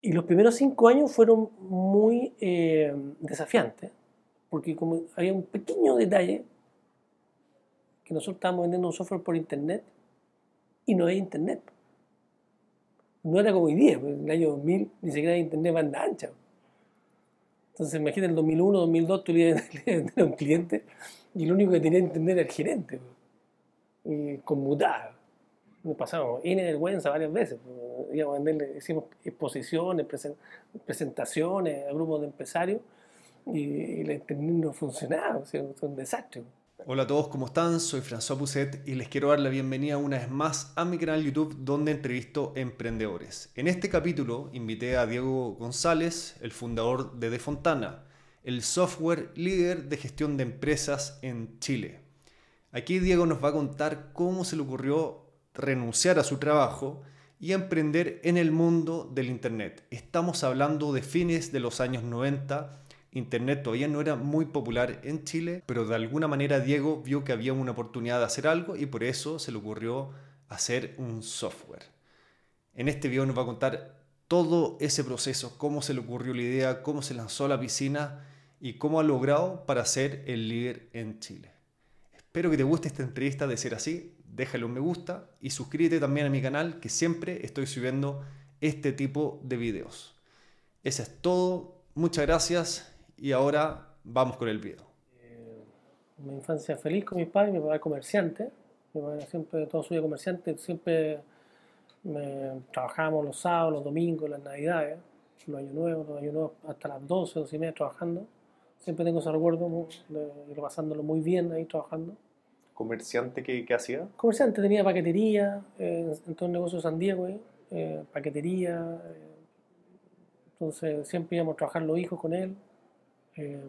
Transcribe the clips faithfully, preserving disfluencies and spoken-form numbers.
Y los primeros cinco años fueron muy eh, desafiantes, porque como había un pequeño detalle, que nosotros estábamos vendiendo un software por internet y no había internet. No era como hoy día, pues, en el año dos mil ni siquiera había internet banda ancha. Entonces imagínate, en el dos mil uno, dos mil dos tú le ibas a vender a un cliente y lo único que tenía internet era el gerente, pues, y conmutaba. Nos pasamos N vergüenza varias veces, pues. Íbamos a venderle, hicimos exposiciones, presen- presentaciones a grupos de empresarios y, y el internet no funcionaba, o sea, fue un desastre. Hola a todos, ¿cómo están? Soy François Pousset y les quiero dar la bienvenida una vez más a mi canal YouTube donde entrevisto emprendedores. En este capítulo invité a Diego González, el fundador de Defontana, el software líder de gestión de empresas en Chile. Aquí Diego nos va a contar cómo se le ocurrió renunciar a su trabajo y emprender en el mundo del Internet. Estamos hablando de fines de los años noventa. Internet todavía no era muy popular en Chile, pero de alguna manera Diego vio que había una oportunidad de hacer algo y por eso se le ocurrió hacer un software. En este video nos va a contar todo ese proceso, cómo se le ocurrió la idea, cómo se lanzó a la piscina y cómo ha logrado para ser el líder en Chile. Espero que te guste esta entrevista. De ser así, déjale un me gusta y suscríbete también a mi canal, que siempre estoy subiendo este tipo de videos. Eso es todo, muchas gracias y ahora vamos con el video. Una infancia feliz con mis padres, mi papá es comerciante, mi papá siempre, toda su vida comerciante, siempre me, trabajábamos los sábados, los domingos, las navidades, los años nuevos, los años nuevos hasta las doce, doce y media trabajando. Siempre tengo ese recuerdo de ir pasándolo muy bien ahí trabajando. ¿Comerciante que, que hacía? Comerciante, tenía paquetería, eh, en todo el negocio de San Diego, eh, eh, paquetería, eh, entonces siempre íbamos a trabajar los hijos con él. eh,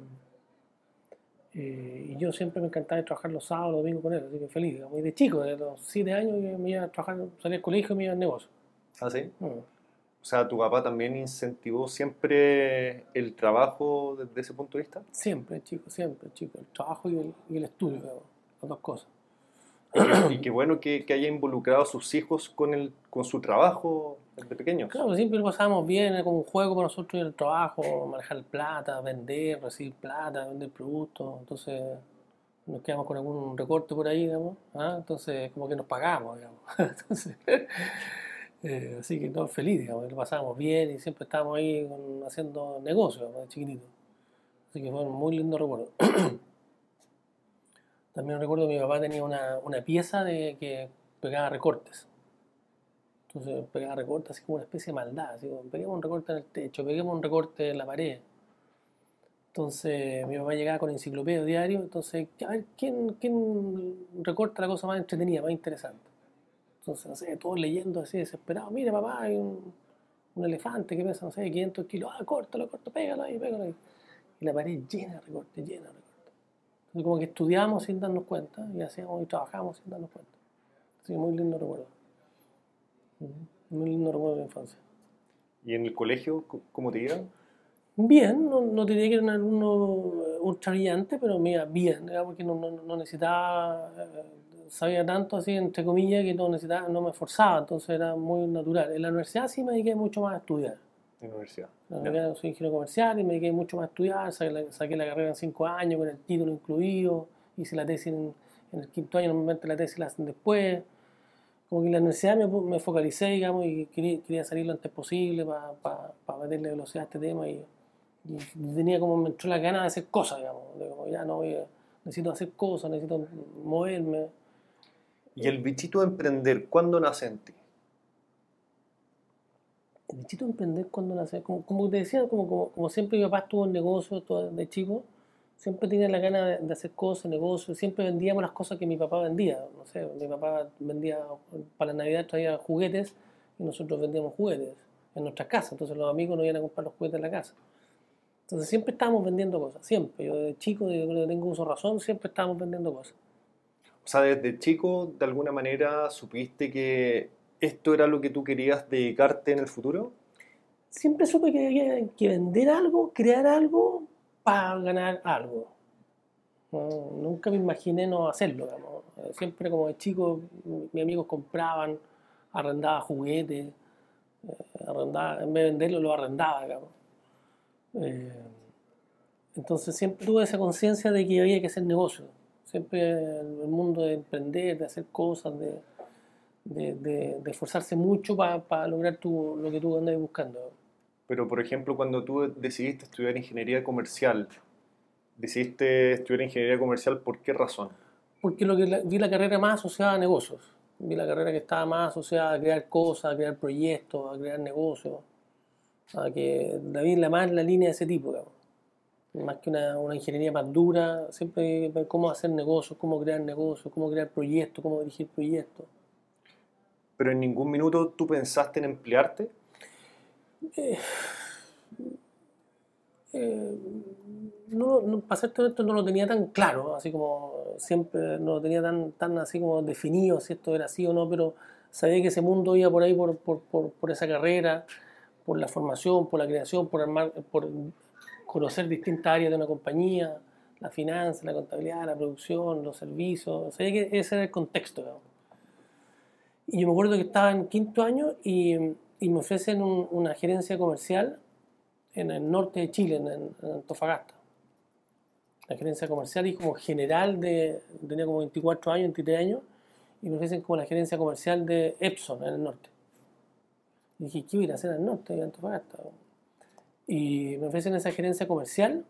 Eh, y yo siempre me encantaba trabajar los sábados, los domingos con él, así que feliz, digamos. Y de chico, de los siete años, yo me iba a trabajar, salía del colegio y me iba al negocio. ¿Ah, sí? Mm. O sea, ¿tu papá también incentivó siempre el trabajo desde ese punto de vista? Siempre, chico, siempre, chico. El trabajo y el, y el estudio, digamos, las dos cosas. Y qué, y qué bueno que, que haya involucrado a sus hijos con, el, con su trabajo desde pequeños. Claro, siempre lo pasábamos bien, era como un juego para nosotros ir al trabajo, manejar plata, vender, recibir plata, vender productos. Entonces nos quedamos con algún recorte por ahí, digamos. ¿Ah? Entonces, como que nos pagamos, digamos. Entonces, eh, así que no, feliz, digamos, lo pasábamos bien y siempre estábamos ahí con- haciendo negocios, digamos, de chiquitito. Así que fue un muy lindo recuerdo. También recuerdo que mi papá tenía una, una pieza de que pegaba recortes. Entonces pegaba recortes así como una especie de maldad, así como peguemos un recorte en el techo, peguemos un recorte en la pared. Entonces mi papá llegaba con enciclopedia diario, entonces, a ver, ¿quién, quién recorta la cosa más entretenida, más interesante? Entonces, no sé, todos leyendo así desesperados, mire papá, hay un, un elefante que pesa, no sé, quinientos kilos, ah, córtalo, corto, pégalo ahí, pégalo ahí. Y la pared llena de recortes, llena de recortes. Entonces como que estudiábamos sin darnos cuenta y hacíamos y trabajábamos sin darnos cuenta. Así que muy lindo recuerdo. Muy lindo recuerdo de la infancia. ¿Y en el colegio c- cómo te iba? Bien, no, no tenía que ser un alumno eh, ultra brillante, pero me iba bien, ¿verdad? Porque no, no, no necesitaba, eh, sabía tanto así, entre comillas, que no necesitaba, no me esforzaba, entonces era muy natural. En la universidad sí me dediqué mucho más a estudiar. En la universidad. En la Ya. universidad soy ingeniero comercial y me dediqué mucho más a estudiar, saqué la, saqué la carrera en cinco años con el título incluido, hice la tesis en, en el quinto año, normalmente la tesis la hacen después. Como que en la universidad me, me focalicé, digamos, y quería, quería salir lo antes posible para pa, pa meterle velocidad a este tema y, y tenía como, me entró la gana de hacer cosas, digamos, de como ya no voy a- necesito hacer cosas, necesito moverme. ¿Y el bichito de emprender, cuándo nace en ti? El bichito de emprender cuando nace, como, como te decía, como, como, como siempre mi papá estuvo en negocios todo de chico, siempre tenía la gana de, de hacer cosas, negocios, siempre vendíamos las cosas que mi papá vendía, no sé, mi papá vendía, para la Navidad traía juguetes y nosotros vendíamos juguetes en nuestras casas, entonces los amigos nos iban a comprar los juguetes en la casa. Entonces siempre estábamos vendiendo cosas, siempre. Yo de chico, desde que tengo uso razón, siempre estábamos vendiendo cosas. O sea, desde chico, de alguna manera, supiste que esto era lo que tú querías dedicarte en el futuro. Siempre supe que había que vender algo, crear algo para ganar algo. No, nunca me imaginé no hacerlo, digamos. Eh, Siempre como de chico, mis amigos compraban, arrendaban juguetes. Eh, arrendaba, en vez de venderlo, lo arrendaba, digamos. Eh, entonces siempre tuve esa conciencia de que había que hacer negocio. Siempre el, el mundo de emprender, de hacer cosas, de, de, de, de esforzarse mucho para pa lograr tu, lo que tú andas buscando. Pero, por ejemplo, cuando tú decidiste estudiar ingeniería comercial, ¿decidiste estudiar ingeniería comercial por qué razón? Porque lo que la, vi la carrera más asociada a negocios. Vi la carrera que estaba más asociada a crear cosas, a crear proyectos, a crear negocios. A que la vi la más en la línea de ese tipo, digamos. Más que una, una ingeniería más dura, siempre ver cómo hacer negocios, cómo crear negocios, cómo crear proyectos, cómo dirigir proyectos. ¿Pero en ningún minuto tú pensaste en emplearte? Eh, eh, no, no, para serte honesto, no lo tenía tan claro, así como siempre no lo tenía tan, tan así como definido si esto era así o no, pero sabía que ese mundo iba por ahí, por, por, por, por esa carrera, por la formación, por la creación, por, armar, por conocer distintas áreas de una compañía, la finanza, la contabilidad, la producción, los servicios. Sabía que ese era el contexto, digamos. Y yo me acuerdo que estaba en quinto año y, y me ofrecen un, una gerencia comercial en el norte de Chile, en, en Antofagasta. La gerencia comercial y como general de, tenía como veinticuatro años, veintitrés años, y me ofrecen como la gerencia comercial de Epson en el norte. Y dije, ¿qué voy a ir a hacer al norte de Antofagasta? Y me ofrecen esa gerencia comercial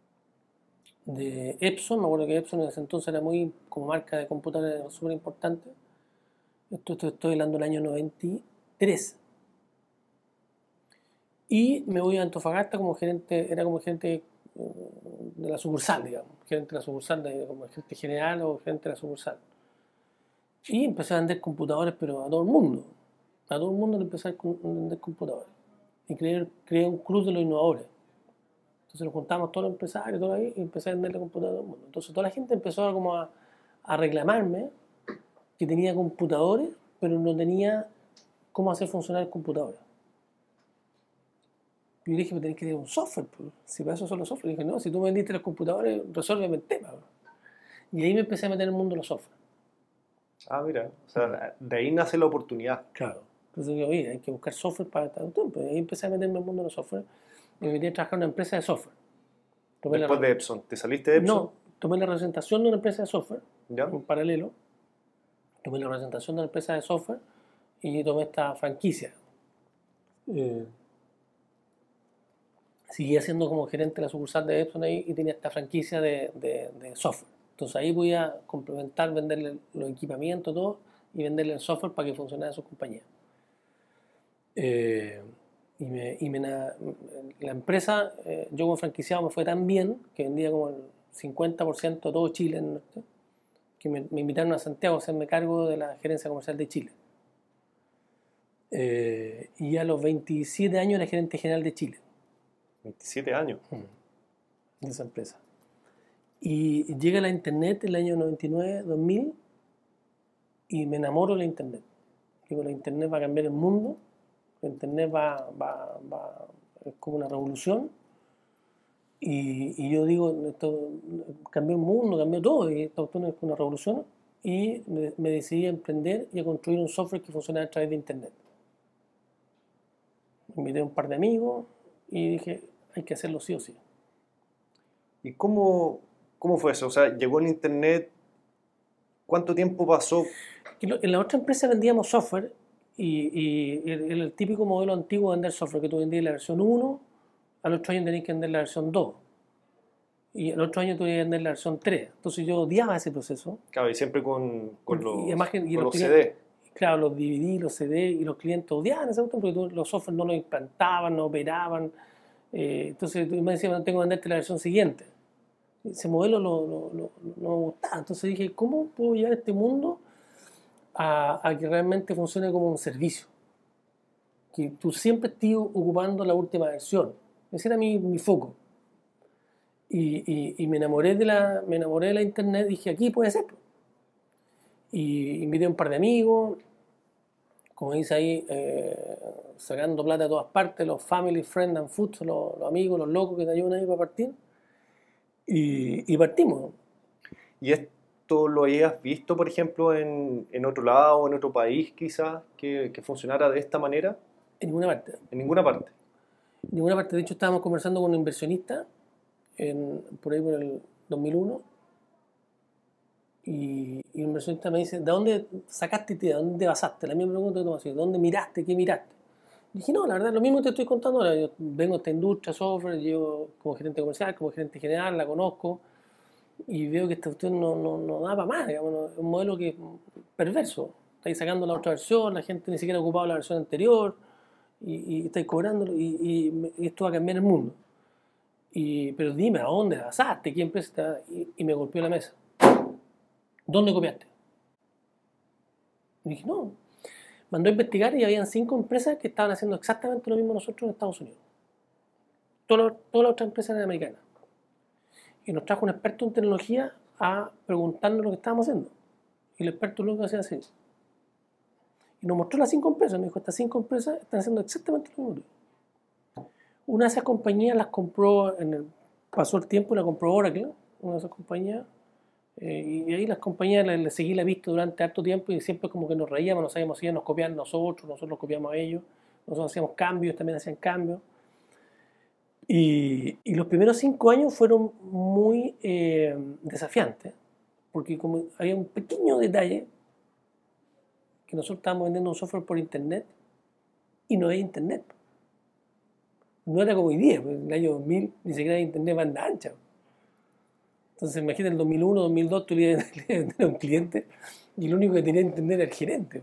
de Epson. Me acuerdo que Epson en ese entonces era muy, como marca de computadores, súper importante. Esto, esto estoy hablando del año noventa y tres. Y me voy a Antofagasta como gerente, era como gerente de la sucursal, digamos, gerente de la sucursal, de, como gerente general o gerente de la sucursal. Y empecé a vender computadores, pero a todo el mundo. A todo el mundo le empecé a vender computadores. Y creé, creé un club de los innovadores. Entonces nos juntamos todos los empresarios, todo ahí, y empecé a venderle computadores a todo el mundo. Entonces toda la gente empezó a, como a, a reclamarme que tenía computadores, pero no tenía cómo hacer funcionar el computador. Y yo dije, me tenés que tener un software, pues. Si para eso son los software. Y dije, no, si tú me vendiste los computadores, resuélveme el tema. Y ahí me empecé a meter en el mundo de los software. Ah, mira, o sea, de ahí nace la oportunidad. Claro. Entonces yo, oye, hay que buscar software para estar un tiempo. Y ahí empecé a meterme en el mundo de los software. Y me metí a trabajar en una empresa de software. Tomé Después la, de Epson, ¿te saliste de Epson? No, tomé la representación de una empresa de software, ¿Ya? en paralelo. Tomé la representación de una empresa de software y tomé esta franquicia. Eh, seguí haciendo como gerente de la sucursal de Epson ahí y tenía esta franquicia de, de, de software. Entonces ahí podía complementar, venderle los equipamientos, todo, y venderle el software para que funcionara en su compañía. Eh, y me, y me, la empresa, eh, yo como franquiciado me fue tan bien que vendía como el cincuenta por ciento de todo Chile, ¿no? Que me, me invitaron a Santiago a hacerme cargo de la gerencia comercial de Chile. Eh, y a los veintisiete años era gerente general de Chile. veintisiete años. De esa empresa. Y llega la internet en el año noventa y nueve, dos mil y me enamoro de la internet. Digo, la internet va a cambiar el mundo, la internet va, va, va es como una revolución. Y, y yo digo, esto cambió el mundo, cambió todo, y esta cuestión es una revolución. Y me, me decidí a emprender y a construir un software que funcionara a través de internet. Invité a un par de amigos y dije, hay que hacerlo sí o sí. ¿Y cómo, cómo fue eso? O sea, llegó el internet, ¿cuánto tiempo pasó? En la otra empresa vendíamos software y, y el, el típico modelo antiguo de vender software, que tú vendías la versión uno, al otro año tenías que vender la versión dos. Y el otro año tuve que vender la versión tres. Entonces yo odiaba ese proceso. Claro, y siempre con, con los, y además, y con los, los clientes, C D. Claro, los D V D, los C D, y los clientes odiaban ese cuestión porque tú, los software no los implantaban, no operaban. Eh, entonces tú me decías, no tengo que venderte la versión siguiente. Ese modelo no, no, no, no me gustaba. Entonces dije, ¿cómo puedo llevar este mundo a, a que realmente funcione como un servicio? Que tú siempre estés ocupando la última versión. Ese era mi, mi foco. Y, y, y me enamoré de la me enamoré de la internet. Dije, aquí puede ser. Y invité a un par de amigos, como dice ahí, eh, sacando plata de todas partes, los family, friend and food, los, los amigos, los locos que te ayudan ahí para partir. Y, y partimos. ¿Y esto lo habías visto, por ejemplo, en, en otro lado, en otro país quizás, que, que funcionara de esta manera? En ninguna parte. En ninguna parte. En ninguna parte. De hecho, estábamos conversando con un inversionista en, por ahí por el dos mil uno y, y el inversionista me dice, ¿de dónde sacaste idea? ¿De dónde te basaste? La misma pregunta que tú me hacías, ¿de dónde miraste? ¿Qué miraste? Y dije, no, la verdad, lo mismo te estoy contando ahora. Yo vengo de esta industria, software, llevo como gerente comercial, como gerente general, la conozco y veo que esta cuestión no, no, no da para más, digamos, no, es un modelo que es perverso. Estáis sacando la otra versión, la gente ni siquiera ha ocupado la versión anterior y, y estáis cobrándolo y, y, y esto va a cambiar el mundo. Y, pero dime, ¿a dónde la basaste? ¿Qué empresa está? Y, y me golpeó la mesa. ¿Dónde copiaste? Y dije, no. Mandó a investigar y habían cinco empresas que estaban haciendo exactamente lo mismo nosotros en Estados Unidos. Todas, todas las otras empresas eran americanas. Y nos trajo un experto en tecnología a preguntarnos lo que estábamos haciendo. Y el experto lo que hacía así. Y nos mostró las cinco empresas. Me dijo, estas cinco empresas están haciendo exactamente lo mismo. Una de esas compañías las compró, en el, pasó el tiempo y la compró Oracle, una de esas compañías. Eh, y ahí las compañías les, les seguí la vista durante harto tiempo y siempre como que nos reíamos, no sabíamos si ellos nos copiaban nosotros, nosotros los copiamos a ellos, nosotros hacíamos cambios, también hacían cambios. Y, y los primeros cinco años fueron muy eh, desafiantes, porque como había un pequeño detalle, que nosotros estábamos vendiendo un software por internet y no había internet. No era como hoy día, pues en el año dos mil ni siquiera había internet banda ancha. Entonces imagínate, en el dos mil uno, dos mil dos tú le ibas a vender a un cliente y lo único que tenía que entender era el gerente.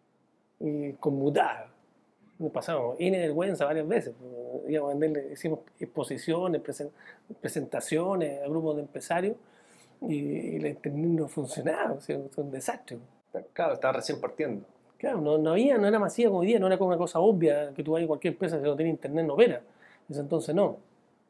Y conmutaba. Nos pasamos N vergüenza varias veces. Íbamos a venderle, hicimos exposiciones, presentaciones a grupos de empresarios y, y el internet no funcionaba, o sea, fue un desastre. Claro, estaba recién partiendo. Claro, no, no había, no era masiva como hoy día, no era como una cosa obvia que tú vayas a cualquier empresa, si no tiene internet no opera. En ese entonces no.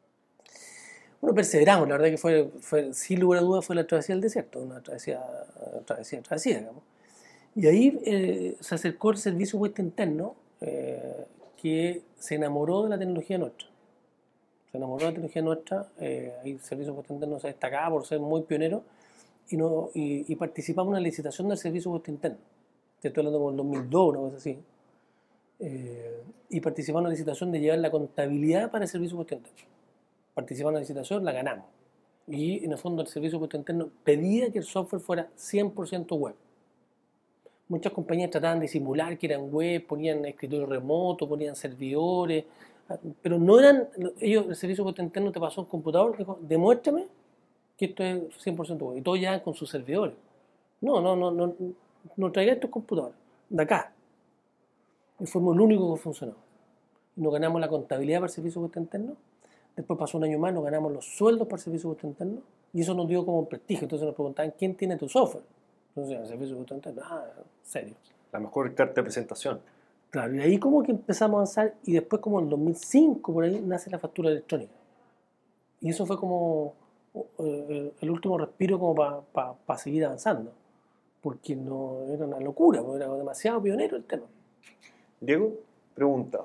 Bueno, perseveramos, la verdad que fue, fue sin lugar a dudas fue la travesía del desierto, una travesía, travesía, travesía, digamos. Y ahí eh, se acercó el servicio puesto interno, eh, que se enamoró de la tecnología nuestra. Se enamoró de la tecnología nuestra, eh, ahí el servicio puesto interno se destacaba por ser muy pionero y, no, y, y participamos en una licitación del servicio puesto interno. Te estoy hablando como el dos mil dos, una cosa así. Eh, y participamos en una licitación de llevar la contabilidad para el servicio puesto interno. Participamos en la licitación, la ganamos. Y en el fondo el servicio puesto interno pedía que el software fuera cien por ciento web. Muchas compañías trataban de simular que eran web, ponían escritorio remoto, ponían servidores, pero no eran, ellos, el servicio puesto interno te pasó un computador, dijo, demuéstrame que esto es cien por ciento web. Y todos ya con sus servidores. No, no, no, no, no traigan estos computadores, de acá. Y fuimos el único que funcionó. Y nos ganamos la contabilidad para el servicio puesto interno. Después pasó un año más, nos ganamos los sueldos para el servicio puesto interno y eso nos dio como prestigio. Entonces nos preguntaban, ¿quién tiene tu software? Entonces, el servicio puesto interno, ah, serio. La mejor carta de presentación. Claro, y ahí como que empezamos a avanzar y después como en el dos mil cinco por ahí nace la factura electrónica. Y eso fue como eh, el último respiro como para pa, pa seguir avanzando. Porque no era una locura, porque era demasiado pionero el tema. Diego, pregunta.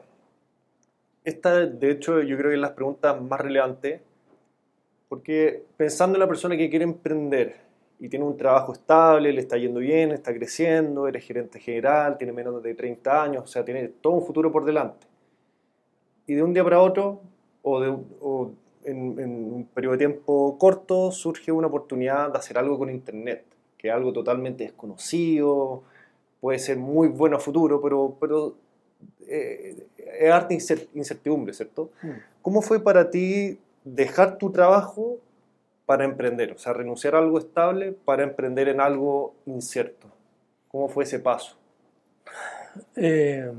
Esta, de hecho, yo creo que es las preguntas más relevantes, porque pensando en la persona que quiere emprender y tiene un trabajo estable, le está yendo bien, está creciendo, eres gerente general, tiene menos de treinta años, o sea, tiene todo un futuro por delante. Y de un día para otro, o, de, o en, en un periodo de tiempo corto, surge una oportunidad de hacer algo con Internet, que es algo totalmente desconocido, puede ser muy bueno a futuro, pero... pero eh, es harta incertidumbre, ¿cierto? Mm. ¿Cómo fue para ti dejar tu trabajo para emprender? O sea, renunciar a algo estable para emprender en algo incierto. ¿Cómo fue ese paso? Eh,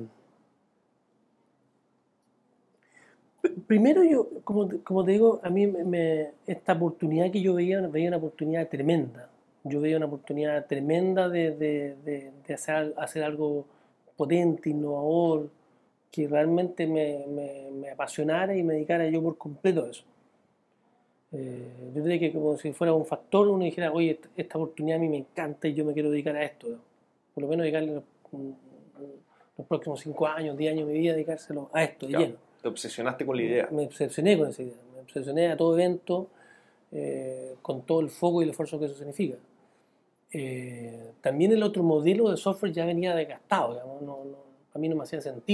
primero yo, como, como te digo, a mí me, esta oportunidad que yo veía, veía una oportunidad tremenda. Yo veía una oportunidad tremenda de, de, de, de hacer, hacer algo potente, innovador, que realmente me, me, me apasionara y me dedicara yo por completo a eso. Eh, yo diría que como si fuera un factor, uno dijera, oye, esta, esta oportunidad a mí me encanta y yo me quiero dedicar a esto. ¿No? Por lo menos dedicarle los, los próximos cinco años, diez años de mi vida, dedicárselo a esto, de claro, lleno. Te obsesionaste con la idea. Me obsesioné con esa idea. Me obsesioné a todo evento, eh, con todo el foco y el esfuerzo que eso significa. Eh, también el otro modelo de software ya venía desgastado, digamos, no, no, a mí no me hacía sentido.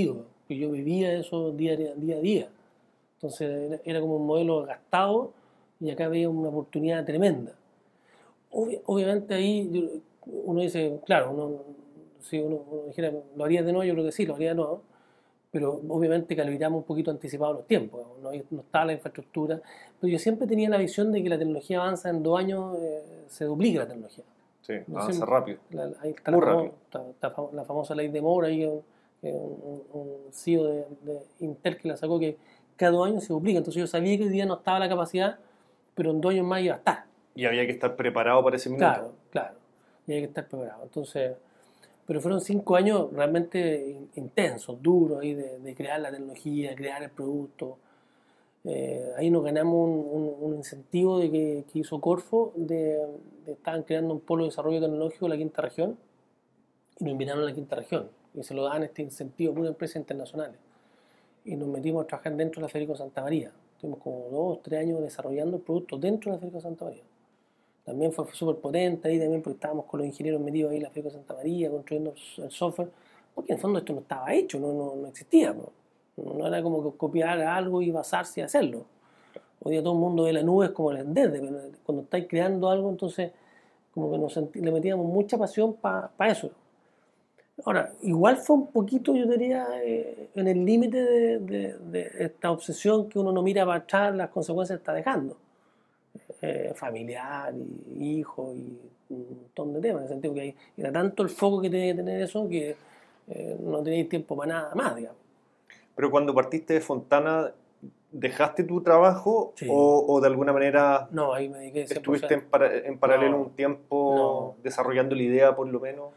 que yo vivía eso día, día a día. Entonces era, era como un modelo gastado y acá había una oportunidad tremenda. Obvi- obviamente ahí yo- uno dice, claro, uno, si uno, uno dijera, ¿lo haría de nuevo? Yo creo que sí, lo haría de nuevo, pero obviamente calibramos un poquito anticipado los tiempos, no, no estaba la infraestructura, pero yo siempre tenía la visión de que la tecnología avanza en dos años, eh, se duplica la tecnología. Sí, Yo avanza siempre- rápido. la- ahí está, Muy la, famo- rápido. está- está fam- la famosa ley de Moore, ahí, un, un, un- un C E O de, de Intel que la sacó, que cada dos años se duplica. Entonces yo sabía que hoy día no estaba la capacidad, pero en dos años más iba a estar. Y había que estar preparado para ese minuto. Claro, claro. Y hay que estar preparado. Entonces, pero fueron cinco años realmente in- intensos, duros, ahí de, de crear la tecnología, crear el producto. Eh, ahí nos ganamos un, un- un incentivo de que, que hizo Corfo, de, de estaban creando un polo de desarrollo tecnológico en la quinta región, y nos invitaron a la quinta región, y se lo dan este incentivo a puras empresas internacionales. Y nos metimos a trabajar dentro de la Federico Santa María. Estuvimos como dos, tres años desarrollando el producto dentro de la Federico Santa María. También fue súper potente ahí también porque estábamos con los ingenieros metidos ahí en la Federico Santa María construyendo el software, porque en el fondo esto no estaba hecho, no, no, no existía, ¿no? No era como que copiar algo y basarse y hacerlo. Hoy día todo el mundo ve la nube es como el desde, pero cuando estáis creando algo, entonces como que nos senti- le metíamos mucha pasión para pa eso. Ahora, igual fue un poquito, yo diría, eh, en el límite de, de- de esta obsesión que uno no mira para atrás las consecuencias que está dejando. Eh, familiar, y hijo, y un montón de temas, en el sentido que hay- era tanto el foco que tenía que tener eso que eh, no tenéis tiempo para nada más, digamos. Pero cuando partiste de Fontana, ¿dejaste tu trabajo Sí. o, o de alguna manera No, ahí me dediqué cien por ciento. estuviste en, para- en paralelo No. un tiempo No. desarrollando la idea por lo menos?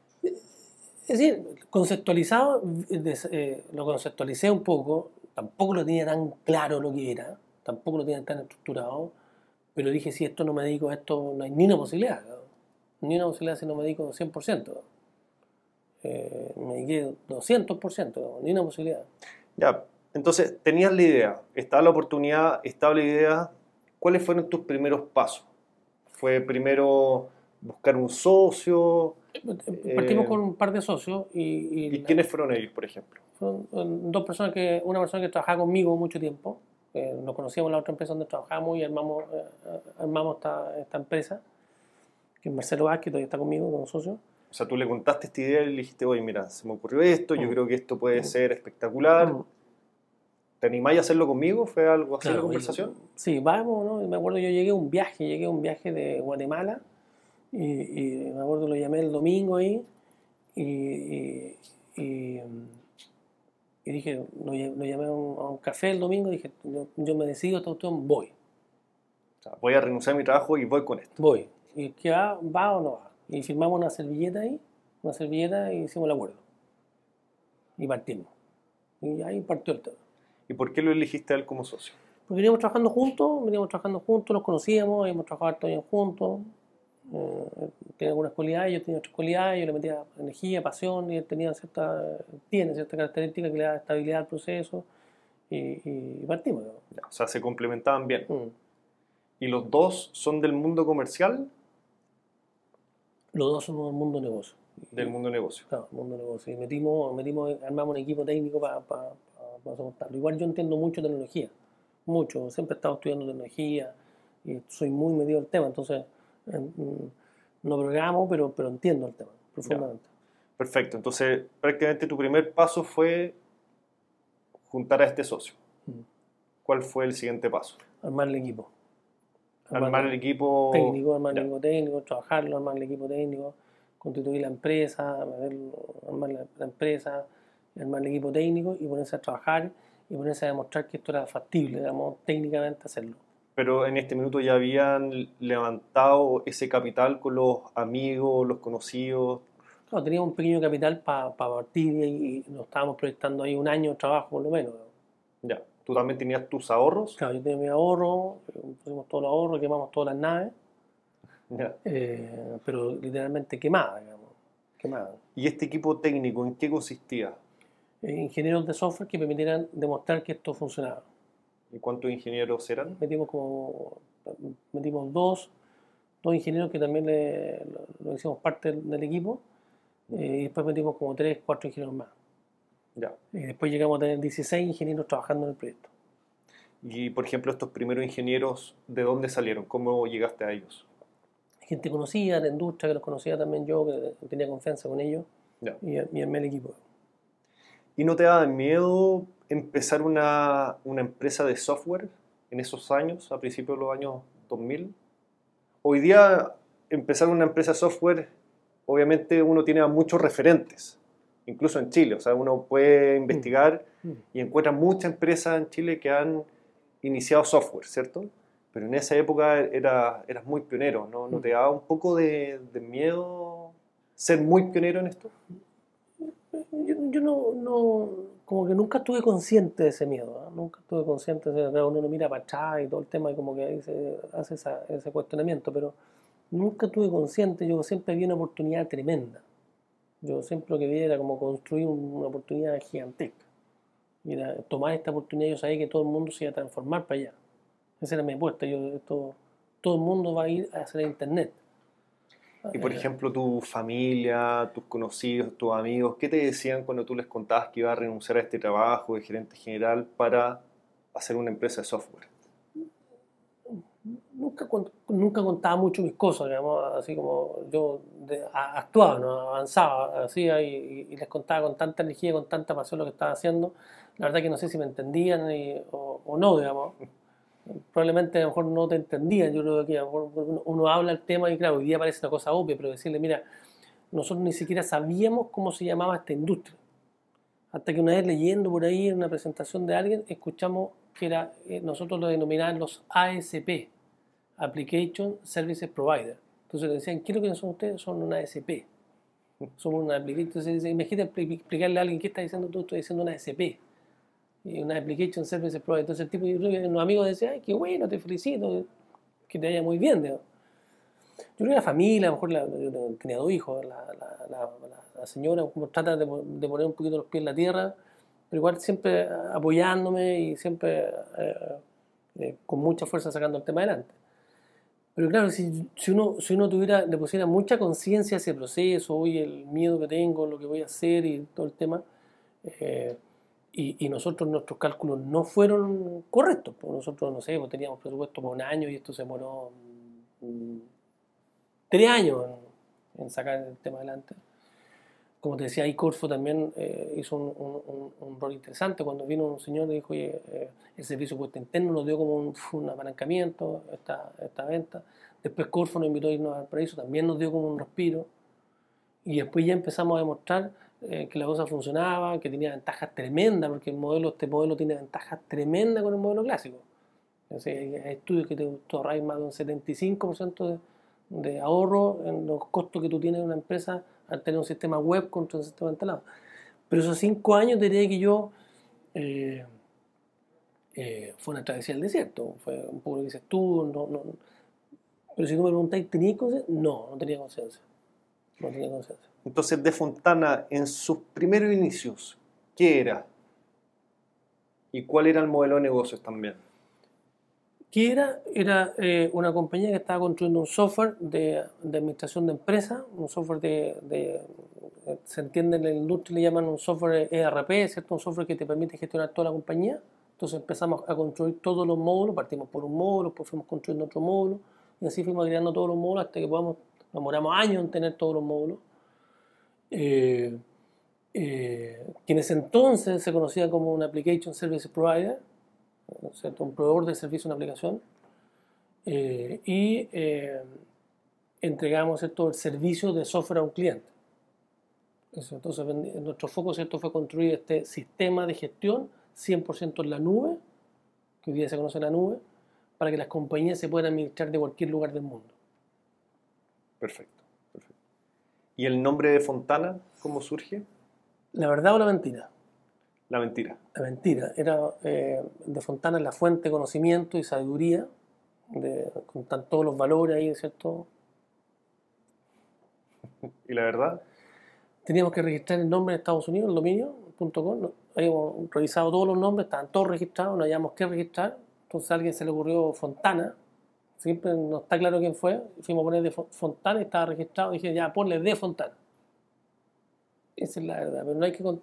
Es decir, conceptualizado, des- eh, lo conceptualicé un poco, tampoco lo tenía tan claro lo que era, tampoco lo tenía tan estructurado, pero dije, si esto no me dedico a esto, no hay ni una posibilidad, ¿no? Ni una posibilidad si no me dedico cien por ciento. Eh, me dediqué doscientos por ciento, ¿no? Ni una posibilidad. Ya, entonces tenías la idea, estaba la oportunidad, estaba la idea. ¿Cuáles fueron tus primeros pasos? ¿Fue primero buscar un socio? Partimos Eh, con un par de socios y, y ¿Y la- quiénes fueron ellos, por ejemplo? fueron eh, dos personas que, una persona que trabajaba conmigo mucho tiempo, eh, nos conocíamos en la otra empresa donde trabajamos y armamos, eh, eh, armamos esta, esta empresa, que es Marcelo Vázquez, todavía está conmigo como socio. O sea, tú le contaste esta idea y le dijiste, oye, mira, se me ocurrió esto, yo Mm. creo que esto puede Mm. ser espectacular. Mm. ¿Te animáis a hacerlo conmigo? ¿Fue algo así la Claro, conversación? y- sí, vamos, ¿no? Y me acuerdo, yo llegué a un viaje, llegué a un viaje de Guatemala y, y me acuerdo lo llamé el domingo ahí y, y, y, y dije, lo, ll- lo llamé a un, a un café el domingo y dije, yo, yo me decido a esta cuestión, voy, O sea, voy a renunciar a mi trabajo y voy con esto. voy. Y que va, va o no va. Y firmamos una servilleta ahí, una servilleta y hicimos el acuerdo. Y partimos. Y ahí partió el tema. ¿Y por qué lo elegiste a él como socio? Porque veníamos trabajando juntos, veníamos trabajando juntos, nos conocíamos, habíamos trabajado harto años juntos. Eh, tenía algunas cualidades, yo tenía otras cualidades, yo le metía energía, pasión, y él tenía cierta, tiene cierta característica que le da estabilidad al proceso, y, y partimos. ¿No? Ya, o sea, se complementaban bien. Mm. ¿Y los dos son del mundo comercial? Los dos somos del mundo negocio. Del mundo negocio. Claro, mundo negocio. Y metimos, metimos, armamos un equipo técnico para soportarlo. Igual yo entiendo mucho tecnología, mucho. Siempre he estado estudiando tecnología y soy muy metido en el tema. Entonces, eh, mm, no programo, pero, pero entiendo el tema profundamente. Perfecto. Entonces, prácticamente tu primer paso fue juntar a este socio. Mm. ¿Cuál fue el siguiente paso? Armar el equipo. Armar el equipo técnico, armar Ya. el equipo técnico, trabajarlo, armar el equipo técnico, constituir la empresa, armar la, la empresa, armar el equipo técnico y ponerse a trabajar y ponerse a demostrar que esto era factible, digamos, técnicamente hacerlo. Pero en este minuto ya habían levantado ese capital con los amigos, los conocidos. Claro, teníamos un pequeño capital para pa partir y, y nos estábamos proyectando ahí un año de trabajo por lo menos. Ya. Tú también tenías tus ahorros. Claro, yo tenía mi ahorro, pusimos todos los ahorros, quemamos todas las naves, Ya. eh, pero literalmente quemadas, digamos, quemadas. ¿Y este equipo técnico en qué consistía? Eh, ingenieros de software que permitieran demostrar que esto funcionaba. ¿Y cuántos ingenieros eran? Metimos como metimos dos, dos ingenieros que también le, lo, lo hicimos parte del, del equipo, eh, y después metimos como tres, cuatro ingenieros más. Ya. Y después llegamos a tener dieciséis ingenieros trabajando en el proyecto. Y, por ejemplo, estos primeros ingenieros, ¿de dónde salieron? ¿Cómo llegaste a ellos? Gente conocida de la industria, que los conocía también yo, que tenía confianza con ellos, Ya. y, y armé el equipo. ¿Y no te daba miedo empezar una, una empresa de software en esos años, a principios de los años dos mil? Hoy día, empezar una empresa de software, obviamente uno tiene a muchos referentes, incluso en Chile. O sea, uno puede investigar Mm. y encuentra muchas empresas en Chile que han iniciado software, ¿cierto? Pero en esa época era, eras muy pionero, ¿no? ¿No te daba un poco de, de miedo ser muy pionero en esto? Yo, yo no, no, como que nunca estuve consciente de ese miedo, ¿eh? Nunca estuve consciente de ese, uno no mira para atrás y todo el tema y como que ahí se hace esa, ese cuestionamiento, pero nunca estuve consciente, yo siempre vi una oportunidad tremenda. Yo siempre lo que vi era como construir una oportunidad gigantesca. Y era tomar esta oportunidad, yo sabía que todo el mundo se iba a transformar para allá. Esa era mi apuesta, yo, esto, todo el mundo va a ir a hacer internet. Y por ejemplo, tu familia, tus conocidos, tus amigos, ¿qué te decían cuando tú les contabas que ibas a renunciar a este trabajo de gerente general para hacer una empresa de software? Nunca, nunca contaba mucho mis cosas, digamos, así como yo de, a, actuaba, ¿no? Avanzaba, hacía y, y les contaba con tanta energía, con tanta pasión lo que estaba haciendo. La verdad que no sé si me entendían y, o, o no, digamos. Probablemente a lo mejor no te entendían. Yo creo que a lo mejor uno, uno habla el tema y claro, hoy día parece una cosa obvia, pero decirle, mira, nosotros ni siquiera sabíamos cómo se llamaba esta industria. Hasta que una vez leyendo por ahí en una presentación de alguien, escuchamos que era, eh, nosotros lo denominaban los A S P, Application Services Provider. Entonces le decían, ¿qué es lo que son ustedes? Son una A S P. Somos una application. Entonces imagínate explicarle a alguien, ¿qué está diciendo tú? Estoy diciendo una A S P. Y una Application Services Provider. Entonces el tipo, yo creo que los amigos decían, ay, qué bueno, te felicito, que te vaya muy bien. Digo. Yo creo que la familia, a lo mejor la, yo tenía dos hijos, la, la, la, la señora como trata de, de poner un poquito los pies en la tierra, pero igual siempre apoyándome y siempre eh, eh, con mucha fuerza sacando el tema adelante. Pero claro, si, si, uno, si uno tuviera, le pusiera mucha conciencia a ese proceso, hoy el miedo que tengo, lo que voy a hacer y todo el tema, eh, y, y nosotros, nuestros cálculos no fueron correctos. Pues nosotros, no sé, pues teníamos presupuesto por un año y esto se demoró mm, tres años en, en sacar el tema adelante. Como te decía, ahí Corfo también eh, hizo un, un, un, rol interesante. Cuando vino un señor y dijo, oye, eh, el servicio puesto interno nos dio como un, un apalancamiento, esta, esta venta. Después Corfo nos invitó a irnos al paraíso, también nos dio como un respiro. Y después ya empezamos a demostrar eh, que la cosa funcionaba, que tenía ventajas tremendas, porque el modelo, este modelo tiene ventajas tremendas con el modelo clásico. O sea, hay estudios que te, te ahorráis más de un setenta y cinco por ciento de, de ahorro en los costos que tú tienes en una empresa al tener un sistema web contra un sistema instalado. Pero esos cinco años diría que yo eh, eh, fue una travesía del desierto, fue un poco lo que dices tú, no, no, pero si tú me preguntáis, ¿tenías conciencia? No, no tenía conciencia. No tenía conciencia. Entonces, de Fontana, en sus primeros inicios, ¿qué era? ¿Y cuál era el modelo de negocios también? ¿Qué era? Era eh, una compañía que estaba construyendo un software de, de administración de empresas, un software de, de, se entiende en la industria, le llaman un software E R P, ¿cierto? Un software que te permite gestionar toda la compañía. Entonces empezamos a construir todos los módulos, partimos por un módulo, después fuimos construyendo otro módulo, y así fuimos creando todos los módulos hasta que podamos, nos demoramos años en tener todos los módulos. Eh, eh, que en ese entonces se conocía como un Application Service Provider, ¿cierto? Un proveedor de servicio, una aplicación, eh, y eh, entregamos, ¿cierto?, el servicio de software a un cliente. Entonces, nuestro foco, ¿cierto?, fue construir este sistema de gestión cien por ciento en la nube, que hoy día se conoce la nube, para que las compañías se puedan administrar de cualquier lugar del mundo. Perfecto, perfecto. ¿Y el nombre de Fontana, cómo surge? ¿La verdad o la mentira? La mentira. La mentira. Era eh, de Fontana la fuente de conocimiento y sabiduría, de, con todos los valores ahí, ¿cierto? ¿Y la verdad? Teníamos que registrar el nombre en Estados Unidos, el dominio punto com. Habíamos revisado todos los nombres, estaban todos registrados, no habíamos que registrar. Entonces a alguien se le ocurrió Fontana, siempre no está claro quién fue. Fuimos a poner de Fontana y estaba registrado. Dije, ya, ponle de Fontana. Esa es la verdad, pero no hay que contarla.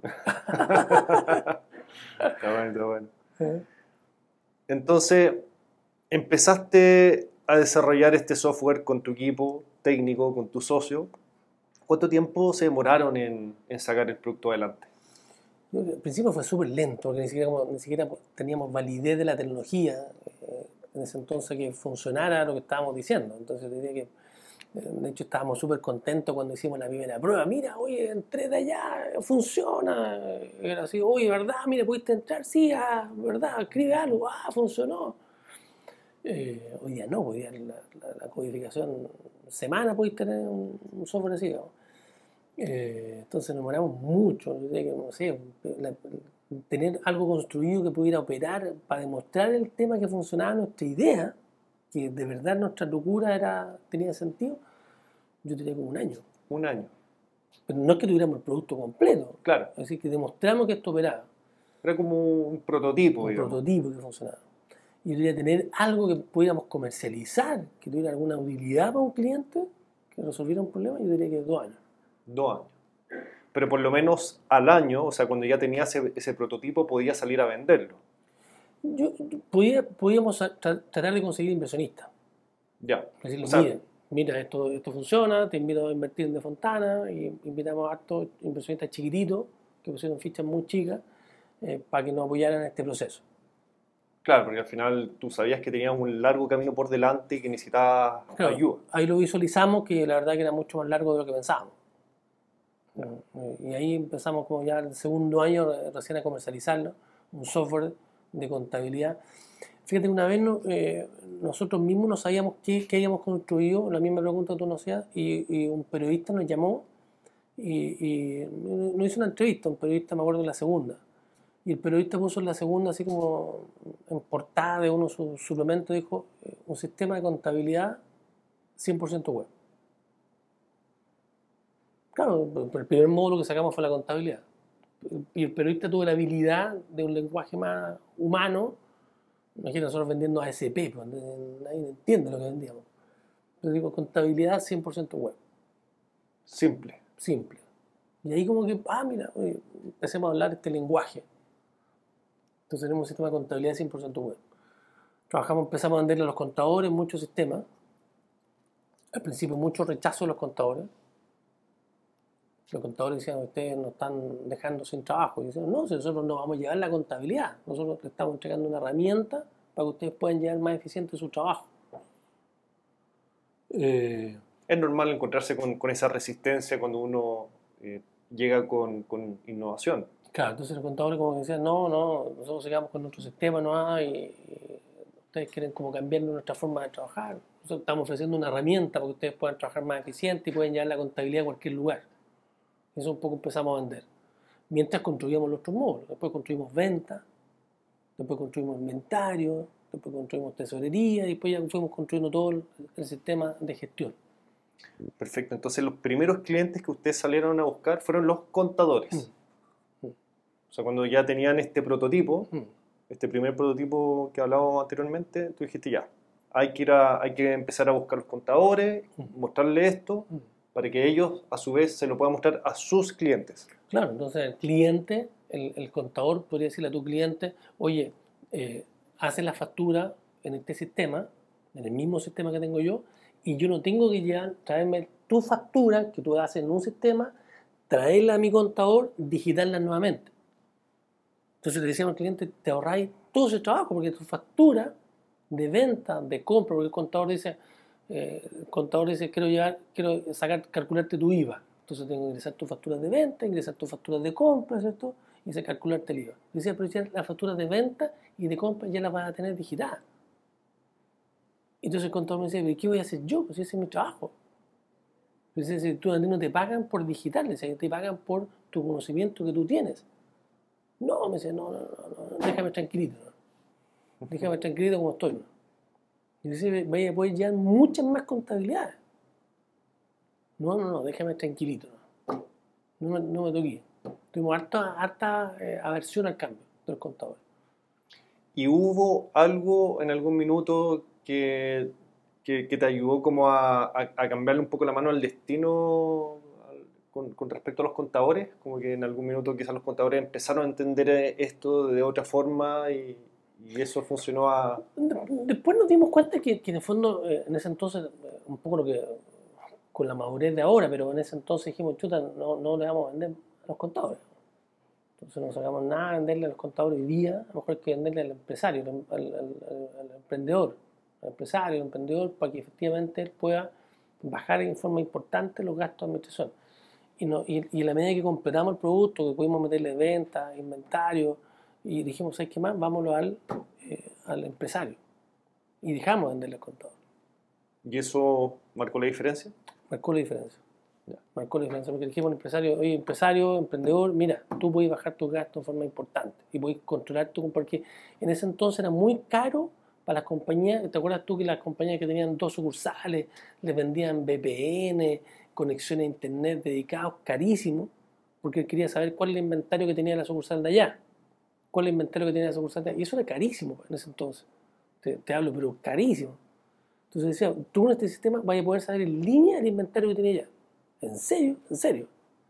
Está bueno, está bueno. ¿Eh? Entonces, empezaste a desarrollar este software con tu equipo técnico, con tu socio. ¿Cuánto tiempo se demoraron en, en sacar el producto adelante? Al principio fue súper lento, porque ni siquiera, ni siquiera teníamos validez de la tecnología eh, en ese entonces que funcionara lo que estábamos diciendo. Entonces diría que, eh, de hecho, estábamos súper contentos cuando hicimos la primera prueba. Mira, oye, entré de allá, funciona. Era así, oye, ¿verdad? Mira, ¿pudiste entrar? Sí, ah, ¿verdad? Escribe algo, ah, funcionó. Eh, hoy día no, hoy día la, la, la codificación, semana podéis tener un, un software así, ¿no? Eh, entonces nos demoramos mucho, no sé, la, tener algo construido que pudiera operar para demostrar el tema que funcionaba nuestra idea, que de verdad nuestra locura era, tenía sentido, yo diría como un año. Un año. Pero no es que tuviéramos el producto completo, Claro. es decir, que demostramos que esto operaba. Era como un prototipo, Un digamos. prototipo que funcionaba. Y yo quería tener algo que pudiéramos comercializar, que tuviera alguna utilidad para un cliente, que resolviera un problema, yo diría que dos años. Dos años. Pero por lo menos al año, o sea, cuando ya tenía ese, ese prototipo, podía salir a venderlo. Yo, podía, podíamos tra tratar de conseguir inversionistas. Ya. Decirles, O sea, mira, mira esto, esto funciona, te invito a invertir en De Fontana, y invitamos a hartos inversionistas chiquititos, que pusieron fichas muy chicas, eh, para que nos apoyaran en este proceso. claro, porque al final tú sabías que tenías un largo camino por delante y que necesitabas Claro, ayuda. ahí lo visualizamos, que la verdad que era mucho más largo de lo que pensábamos. Y ahí empezamos como ya el segundo año recién a comercializarlo, un software de contabilidad. Fíjate, una vez no, eh, nosotros mismos no sabíamos qué, qué habíamos construido, la misma pregunta que tú nos hacías, y, y un periodista nos llamó y, y nos hizo una entrevista, un periodista, me acuerdo, de la segunda. Y el periodista puso en la segunda, así como en portada de uno de sus suplementos, dijo, eh, un sistema de contabilidad cien por ciento web. Claro, el primer módulo que sacamos fue la contabilidad. Y el periodista tuvo la habilidad de un lenguaje más humano. Imagínate nosotros vendiendo A S P, pues, nadie entiende lo que vendíamos. Pero digo, contabilidad cien por ciento web. Simple. Simple. Y ahí como que, ah, mira, oye, empecemos a hablar este lenguaje. Entonces tenemos un sistema de contabilidad cien por ciento web. Trabajamos, empezamos a venderle a los contadores muchos sistemas. Al principio mucho rechazo de los contadores. Los contadores decían, ustedes nos están dejando sin trabajo. Y decían, no, si nosotros no vamos a llevar la contabilidad. Nosotros les estamos entregando una herramienta para que ustedes puedan llevar más eficiente su trabajo. Eh, Es normal encontrarse con, con esa resistencia cuando uno eh, llega con, con innovación. claro, entonces los contadores como que decían, no, no, nosotros sigamos con nuestro sistema, no hay, y ustedes quieren como cambiar nuestra forma de trabajar. Nosotros estamos ofreciendo una herramienta para que ustedes puedan trabajar más eficiente y puedan llevar la contabilidad a cualquier lugar. Eso un poco empezamos a vender. Mientras construíamos los otros módulos. Después construimos ventas, después construimos inventario, después construimos tesorería y después ya fuimos construyendo todo el, el sistema de gestión. Perfecto. Entonces los primeros clientes que ustedes salieron a buscar fueron los contadores. Mm. Mm. O sea, cuando ya tenían este prototipo, Mm. este primer prototipo que hablábamos anteriormente, tú dijiste ya, hay que, ir a, hay que empezar a buscar los contadores, Mm. mostrarles esto, Mm. para que ellos a su vez se lo puedan mostrar a sus clientes. Claro, entonces el cliente, el, el contador podría decirle a tu cliente, oye, eh, hace la factura en este sistema, en el mismo sistema que tengo yo, y yo no tengo que llevar, traerme tu factura que tú haces en un sistema, traerla a mi contador, digitarla nuevamente. Entonces le decíamos al cliente, te ahorráis todo ese trabajo, porque tu factura de venta, de compra, porque el contador dice, eh, el contador dice, quiero llevar, quiero sacar, calcularte tu I V A. Entonces tengo que ingresar tus facturas de venta, ingresar tus facturas de compra, ¿cierto? Y se calcularte el I V A. Decía, pero ya las facturas de venta y de compra ya las vas a tener digitadas. Entonces el contador me decía, ¿pero qué voy a hacer yo? Pues ese es mi trabajo. Dice, si tú a ti no te pagan por digital, dice, te pagan por tu conocimiento que tú tienes. No, me dice, no, no, no, no, déjame tranquilito. ¿No? Déjame tranquilito como estoy. ¿No? Y dice, vaya a poder llevar muchas más contabilidades. No, no, no, déjame tranquilito. No, no me, no me toqué. Tuvimos harta, harta eh, aversión al cambio de los contadores. ¿Y hubo algo en algún minuto que, que, que te ayudó como a, a, a cambiarle un poco la mano al destino con, con respecto a los contadores, como que en algún minuto quizás los contadores empezaron a entender eh, esto de otra forma y, y eso funcionó a... Después nos dimos cuenta que, que en el fondo, eh, en ese entonces, eh, un poco lo que, con la madurez de ahora, pero en ese entonces dijimos, chuta, no, no le vamos a vender a los contadores. Entonces no sacamos nada a venderle a los contadores hoy día, a lo mejor hay que venderle al empresario, al, al, al, al emprendedor, al empresario, al emprendedor, para que efectivamente él pueda bajar en forma importante los gastos de administración. Y, no, y, y a la medida que completamos el producto, que pudimos meterle venta, inventario, y dijimos, ¿sabes qué más? Vámonos al, eh, al empresario. Y dejamos de venderle al contador. ¿Y eso marcó la diferencia? Marcó la diferencia. Ya. Marcó la diferencia, porque dijimos al empresario, oye, empresario, emprendedor, mira, tú puedes bajar tus gastos de forma importante y puedes controlar tu... Porque en ese entonces era muy caro para las compañías. ¿Te acuerdas tú que las compañías que tenían dos sucursales les vendían V P N, conexiones a internet dedicados, carísimos, porque él quería saber cuál era el inventario que tenía la sucursal de allá, cuál era el inventario que tenía la sucursal de allá, y eso era carísimo en ese entonces, te, te hablo, pero carísimo. Entonces decía, tú en este sistema vas a poder saber en línea el inventario que tenía allá. ¿En serio? ¿En serio?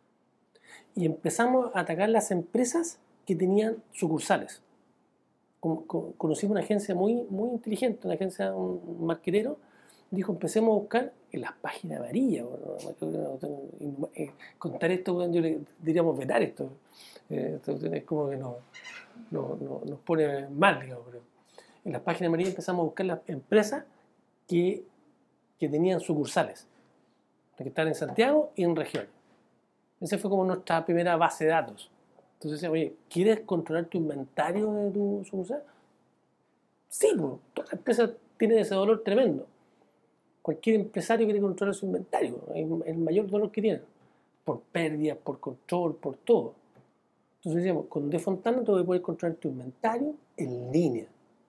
Y empezamos a atacar las empresas que tenían sucursales. Conocimos una agencia muy, muy inteligente, una agencia, un marquetero, dijo, empecemos a buscar en las páginas amarillas. Bueno, eh, contar esto, bueno, yo le diríamos vetar esto. Eh, esto es como que nos, no, no, nos pone mal, digamos. Pero en las páginas amarillas empezamos a buscar las empresas que, que tenían sucursales, que estaban en Santiago y en regiones. Esa fue como nuestra primera base de datos. Entonces decía, oye, ¿quieres controlar tu inventario de tu sucursal? Sí, pues, todas las empresas tienen ese dolor tremendo. Cualquier empresario quiere controlar su inventario, es el mayor dolor que tiene, por pérdidas, por control, por todo. Entonces decíamos, con De Fontana tú vas a poder controlar tu inventario en línea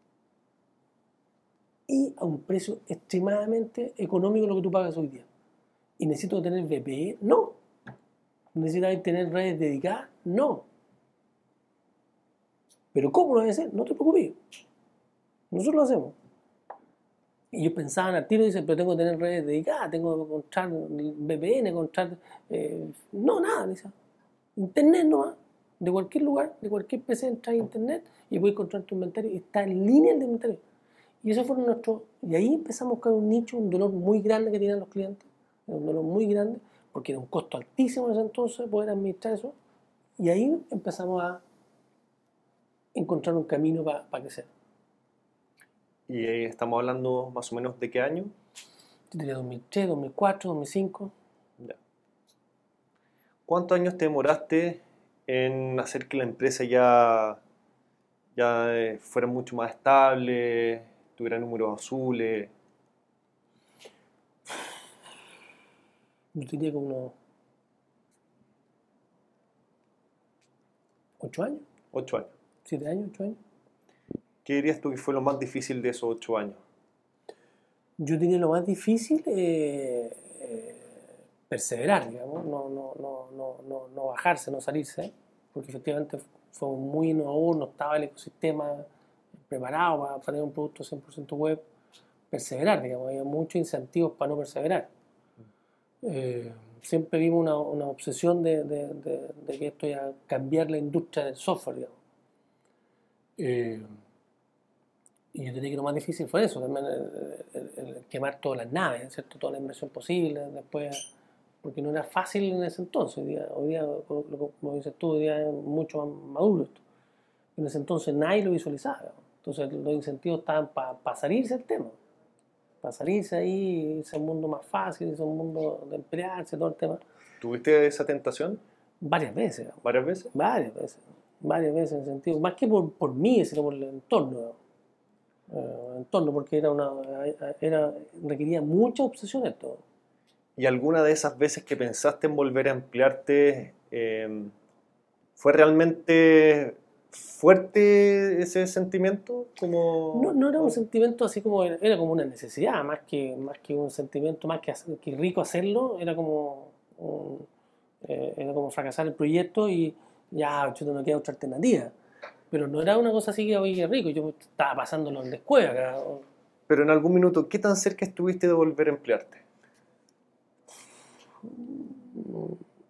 y a un precio extremadamente económico lo que tú pagas hoy día. ¿Y necesito tener V P N? No. ¿Necesitas tener redes dedicadas? No. ¿Pero cómo lo debe ser? No te preocupes. Nosotros lo hacemos. Y ellos pensaban al tiro y dicen, pero tengo que tener redes dedicadas, tengo que encontrar V P N, encontrar... Eh, no, nada, dice. Internet nomás. De cualquier lugar, de cualquier P C entras a internet y puedes encontrar tu inventario y está en línea el inventario. Y eso fueron nuestros... Y ahí empezamos a buscar un nicho, un dolor muy grande que tenían los clientes. Era un dolor muy grande, porque era un costo altísimo en ese entonces poder administrar eso. Y ahí empezamos a encontrar un camino para pa crecer. ¿Y eh, estamos hablando más o menos de qué año? Yo diría dos mil tres, dos mil cuatro, dos mil cinco. Ya. ¿Cuántos años te demoraste en hacer que la empresa ya, ya eh, fuera mucho más estable, tuviera números azules? Yo diría como unos ocho años. Ocho años. ¿Siete años? ¿Ocho años? ¿Qué dirías tú que fue lo más difícil de esos ocho años? Yo diría lo más difícil eh, eh, perseverar, digamos, no, no, no, no, no, no bajarse, no salirse, porque efectivamente fue muy innovador, no estaba el ecosistema preparado para, para tener un producto cien por ciento web. Perseverar, digamos, había muchos incentivos para no perseverar. Eh, siempre vimos una, una obsesión de, de, de, de que esto iba a cambiar la industria del software, digamos. Eh, y yo diría que lo más difícil fue eso, también el, el, el quemar todas las naves, ¿cierto? Toda la inversión posible, después, porque no era fácil en ese entonces. Hoy día, hoy día como dices tú, hoy día es mucho más maduro esto. En ese entonces nadie lo visualizaba, digamos. Entonces los incentivos estaban para pa salirse del tema, para salirse ahí, irse a un mundo más fácil, irse a un mundo de emplearse, todo el tema. ¿Tuviste esa tentación? Varias veces, digamos. ¿Varias veces? Varias veces. Varias veces en el sentido, más que por, por mí, sino por el entorno. Eh, entorno, porque era una, era, requería mucha obsesión esto. ¿Y alguna de esas veces que pensaste en volver a emplearte, eh, fue realmente fuerte ese sentimiento? Como... No, no era un sentimiento así como, era, era como una necesidad, más que, más que un sentimiento, más que, que rico hacerlo, era como, un, eh, era como fracasar el proyecto y ya, chuta, no queda otra alternativa. Pero no era una cosa así que, oye, rico, yo estaba pasándolo en la escuela acá. Pero en algún minuto, ¿qué tan cerca estuviste de volver a emplearte?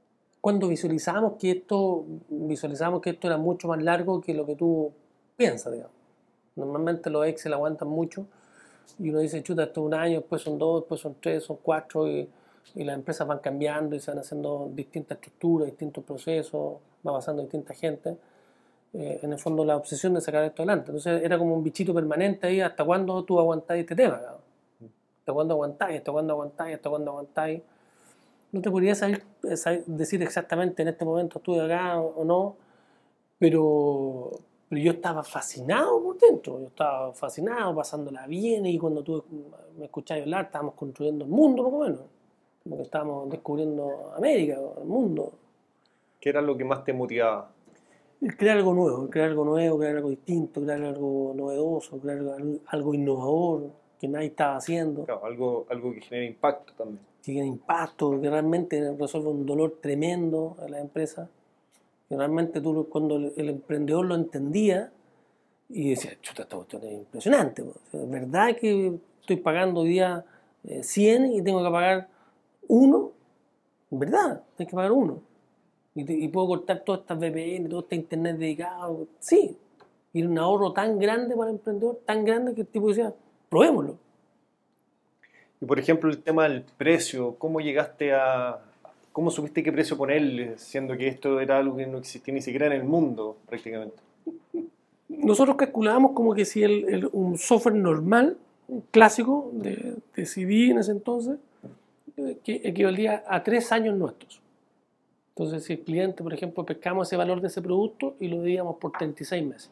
cuando visualizamos que esto, visualizamos que esto era mucho más largo que lo que tú piensas, digamos. Normalmente los Excel aguantan mucho y uno dice, chuta, esto es un año, después son dos, después son tres, son cuatro y, y las empresas van cambiando y se van haciendo distintas estructuras, distintos procesos, va pasando distinta gente. Eh, en el fondo la obsesión de sacar esto adelante. Entonces era como un bichito permanente ahí, ¿hasta cuándo tú aguantáis este tema? Digamos? ¿Hasta cuándo aguantáis? ¿Hasta cuándo aguantáis? ¿Hasta cuándo aguantáis? No te podría saber, saber, decir exactamente en este momento estuve acá o, o no, pero, pero yo estaba fascinado por dentro, yo estaba fascinado, pasándola bien, y cuando tú me escuchabas hablar, estábamos construyendo el mundo, poco menos, como que estábamos descubriendo América, el mundo. ¿Qué era lo que más te motivaba? El crear algo nuevo, el crear algo nuevo, crear algo distinto, crear algo novedoso, crear algo, algo innovador que nadie estaba haciendo. Claro, algo, algo que genere impacto también. Que tiene impacto, que realmente resuelve un dolor tremendo a la empresa, que realmente tú cuando el, el emprendedor lo entendía y decía, chuta, esta cuestión es impresionante, o sea, es verdad que estoy pagando hoy día eh, cien y tengo que pagar uno, en verdad, tengo que pagar uno, y, te, y puedo cortar todas estas V P N, todo este internet dedicado, sí, y era un ahorro tan grande para el emprendedor, tan grande que el tipo decía, probémoslo. Y por ejemplo, el tema del precio, ¿cómo llegaste a... ¿Cómo supiste qué precio ponerle, siendo que esto era algo que no existía ni siquiera en el mundo, prácticamente? Nosotros calculábamos como que si el, el, un software normal, un clásico de, de C D en ese entonces, que equivalía a tres años nuestros. Entonces, si el cliente, por ejemplo, pescamos ese valor de ese producto y lo dividíamos por treinta y seis meses.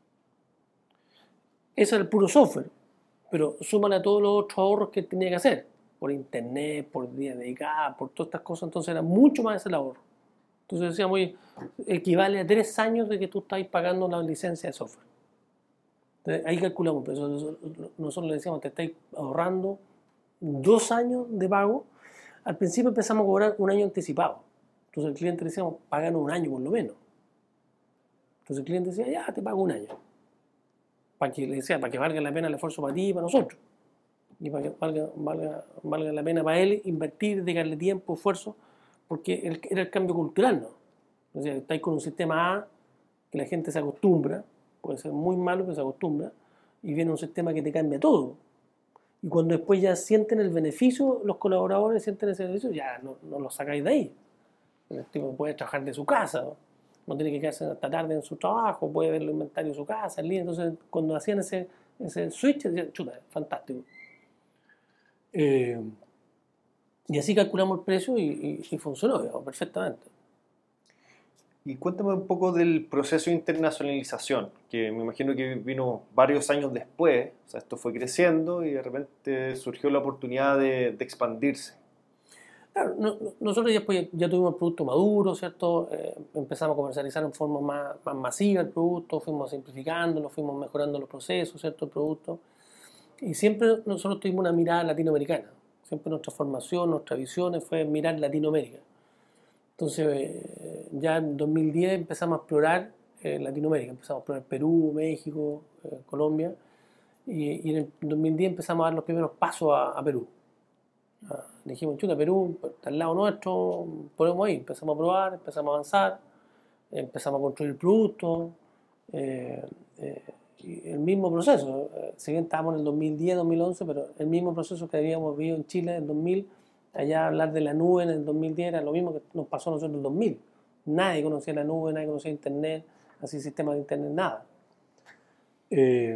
Ese era el puro software. Pero súmale a todos los otros ahorros que tenía que hacer, por internet, por día dedicada, por todas estas cosas, entonces era mucho más ese el ahorro. Entonces decíamos, oye, equivale a tres años de que tú estás pagando la licencia de software. Entonces, ahí calculamos, pero nosotros le decíamos, te estáis ahorrando dos años de pago. Al principio empezamos a cobrar un año anticipado. Entonces al cliente le decíamos, páganos un año por lo menos. Entonces el cliente decía, ya, te pago un año. Para que, le decía, para que valga la pena el esfuerzo para ti y para nosotros. Y para que valga, valga, valga la pena para él invertir, dedicarle tiempo, esfuerzo, porque el, era el cambio cultural, ¿no? O sea, estáis con un sistema A que la gente se acostumbra, puede ser muy malo, pero se acostumbra, y viene un sistema que te cambia todo. Y cuando después ya sienten el beneficio, los colaboradores sienten ese beneficio, ya no, no lo sacáis de ahí. El tipo puede trabajar de su casa, ¿no? No tiene que quedarse hasta tarde en su trabajo, puede ver el inventario de su casa, en línea. Entonces, cuando hacían ese, ese switch, decían, chuta, fantástico. Eh, y así calculamos el precio y, y, y funcionó, digamos, perfectamente. Y cuéntame un poco del proceso de internacionalización, que me imagino que vino varios años después, o sea, esto fue creciendo y de repente surgió la oportunidad de, de expandirse. Claro, no, nosotros ya, pues, ya tuvimos el producto maduro, ¿cierto? Eh, empezamos a comercializar en forma más, más masiva el producto, fuimos simplificándolo, fuimos mejorando los procesos, ¿cierto? El producto. Y siempre nosotros tuvimos una mirada latinoamericana. Siempre nuestra formación, nuestra visión fue mirar Latinoamérica. Entonces, eh, ya en dos mil diez empezamos a explorar eh, Latinoamérica. Empezamos a explorar Perú, México, eh, Colombia. Y, y en el dos mil diez empezamos a dar los primeros pasos a, a Perú. Ah, dijimos, chuta, Perú está al lado nuestro, podemos ir. Empezamos a probar, empezamos a avanzar, empezamos a construir productos, eh, eh, y el mismo proceso. Eh, si bien estábamos en el dos mil diez, dos mil once, pero el mismo proceso que habíamos vivido en Chile en el dos mil, allá hablar de la nube en el dos mil diez era lo mismo que nos pasó a nosotros en el dos mil. Nadie conocía la nube, nadie conocía internet, así sistemas de internet, nada. Eh,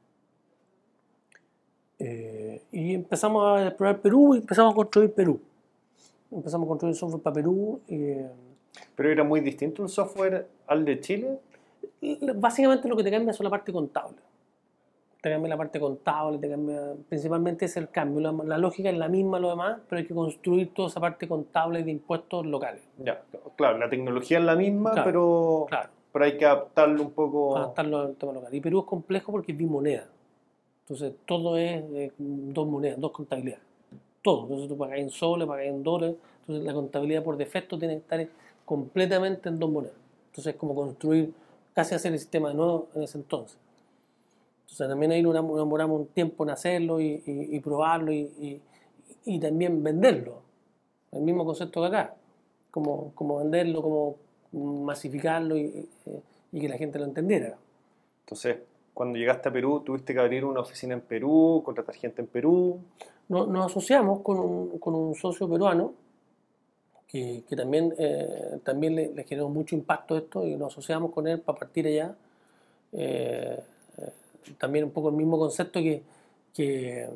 Eh, y empezamos a explorar Perú y empezamos a construir Perú. Empezamos a construir software para Perú. Eh, ¿Pero era muy distinto el software al de Chile? Básicamente lo que te cambia es la parte contable. Te cambia la parte contable, te cambia, principalmente es el cambio. La, la lógica es la misma, lo demás, pero hay que construir toda esa parte contable de impuestos locales. Ya, claro, la tecnología es la misma, claro, pero, claro. pero hay que adaptarlo un poco. Adaptarlo al tema local. Y Perú es complejo porque es bimoneda. Entonces todo es eh, dos monedas, dos contabilidades. Todo. Entonces tú pagas en soles, pagas en dólares. Entonces la contabilidad por defecto tiene que estar completamente en dos monedas. Entonces es como construir, casi hacer el sistema de nuevo en ese entonces. Entonces también ahí nos demoramos un tiempo en hacerlo y, y, y probarlo y, y, y también venderlo. El mismo concepto que acá. cómo, cómo venderlo, cómo masificarlo y, y que la gente lo entendiera. Entonces, cuando llegaste a Perú, tuviste que abrir una oficina en Perú, contratar gente en Perú. Nos, nos asociamos con un, con un socio peruano que, que también, eh, también le, le generó mucho impacto esto y nos asociamos con él para partir allá. Eh, eh, también un poco el mismo concepto que, que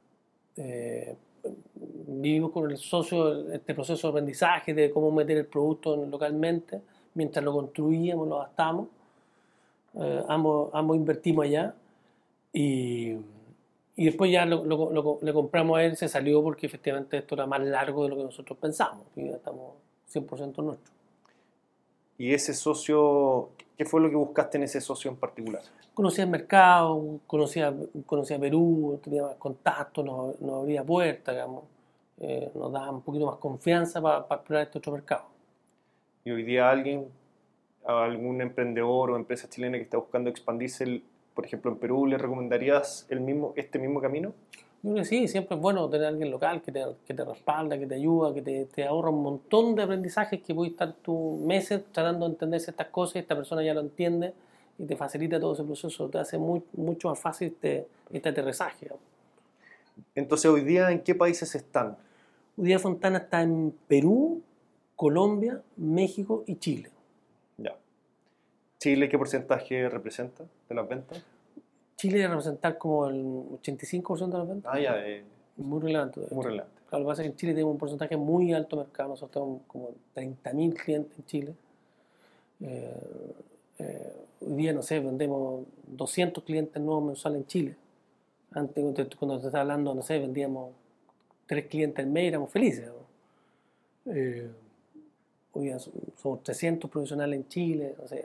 eh, vivimos con el socio este proceso de aprendizaje de cómo meter el producto localmente, mientras lo construíamos, lo gastamos. Eh, ambos, ambos invertimos allá y, y después ya lo, lo, lo, le compramos a él, se salió porque efectivamente esto era más largo de lo que nosotros pensamos y ya estamos cien por ciento nuestros. ¿Y ese socio, qué fue lo que buscaste en ese socio en particular? Conocía el mercado, conocía, conocía Perú, tenía más contactos, nos, nos abría puertas, digamos, eh, nos daba un poquito más confianza para, para explorar este otro mercado. ¿Y hoy día alguien, algún emprendedor o empresa chilena que está buscando expandirse, el, por ejemplo, en Perú, le recomendarías el mismo, este mismo camino? Yo creo que sí, siempre es bueno tener a alguien local que te, que te respalda, que te ayuda, que te, te ahorra un montón de aprendizajes que puedes estar tú meses tratando de entender estas cosas y esta persona ya lo entiende y te facilita todo ese proceso, te hace muy, mucho más fácil este, este aterrizaje. Entonces, hoy día, ¿en qué países están? Hoy día Fontana está en Perú, Colombia, México y Chile. Ya. ¿Chile qué porcentaje representa de las ventas? Chile debe representar como el ochenta y cinco por ciento de las ventas. Ah, ya, eh, Muy relevante. muy relevante. Claro, lo que pasa es que en Chile tenemos un porcentaje muy alto de mercado. Nosotros tenemos como treinta mil clientes en Chile. Eh, eh, hoy día, no sé, vendemos doscientos clientes nuevos mensuales en Chile. Antes, cuando te, cuando te estaba hablando, no sé, vendíamos tres clientes al mes y éramos felices. ¿No? Eh, hoy día somos trescientos profesionales en Chile, o sea,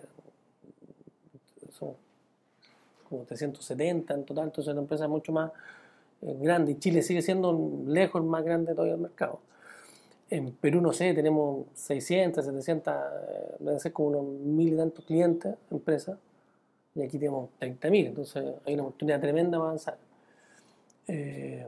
somos como trescientos setenta en total, entonces es una empresa mucho más eh, grande. Y Chile sigue siendo lejos el más grande todavía del mercado. En Perú, no sé, tenemos seiscientos, setecientos, eh, deben ser como unos mil y tantos clientes, empresas, y aquí tenemos treinta mil, entonces hay una oportunidad tremenda para avanzar. Eh,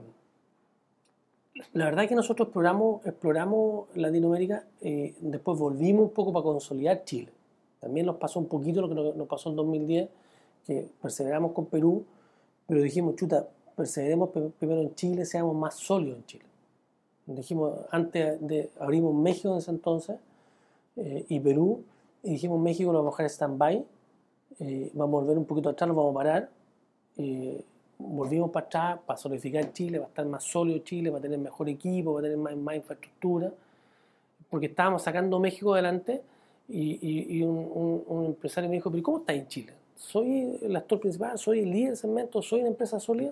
la verdad es que nosotros exploramos, exploramos Latinoamérica, eh, después volvimos un poco para consolidar Chile. También nos pasó un poquito lo que nos pasó en dos mil diez, que perseveramos con Perú, pero dijimos, chuta, perseveremos primero en Chile, seamos más sólidos en Chile. Dijimos, antes de, abrimos México en ese entonces, eh, y Perú, y dijimos, México lo vamos a dejar stand-by, eh, vamos a volver un poquito atrás, lo vamos a parar, eh, volvimos para atrás, para solidificar Chile, para estar más sólido Chile, para tener mejor equipo, para tener más, más infraestructura, porque estábamos sacando México adelante, y, y, y un, un, un empresario me dijo, pero ¿cómo estás en Chile? ¿Soy el actor principal? ¿Soy el líder del segmento? ¿Soy una empresa sólida?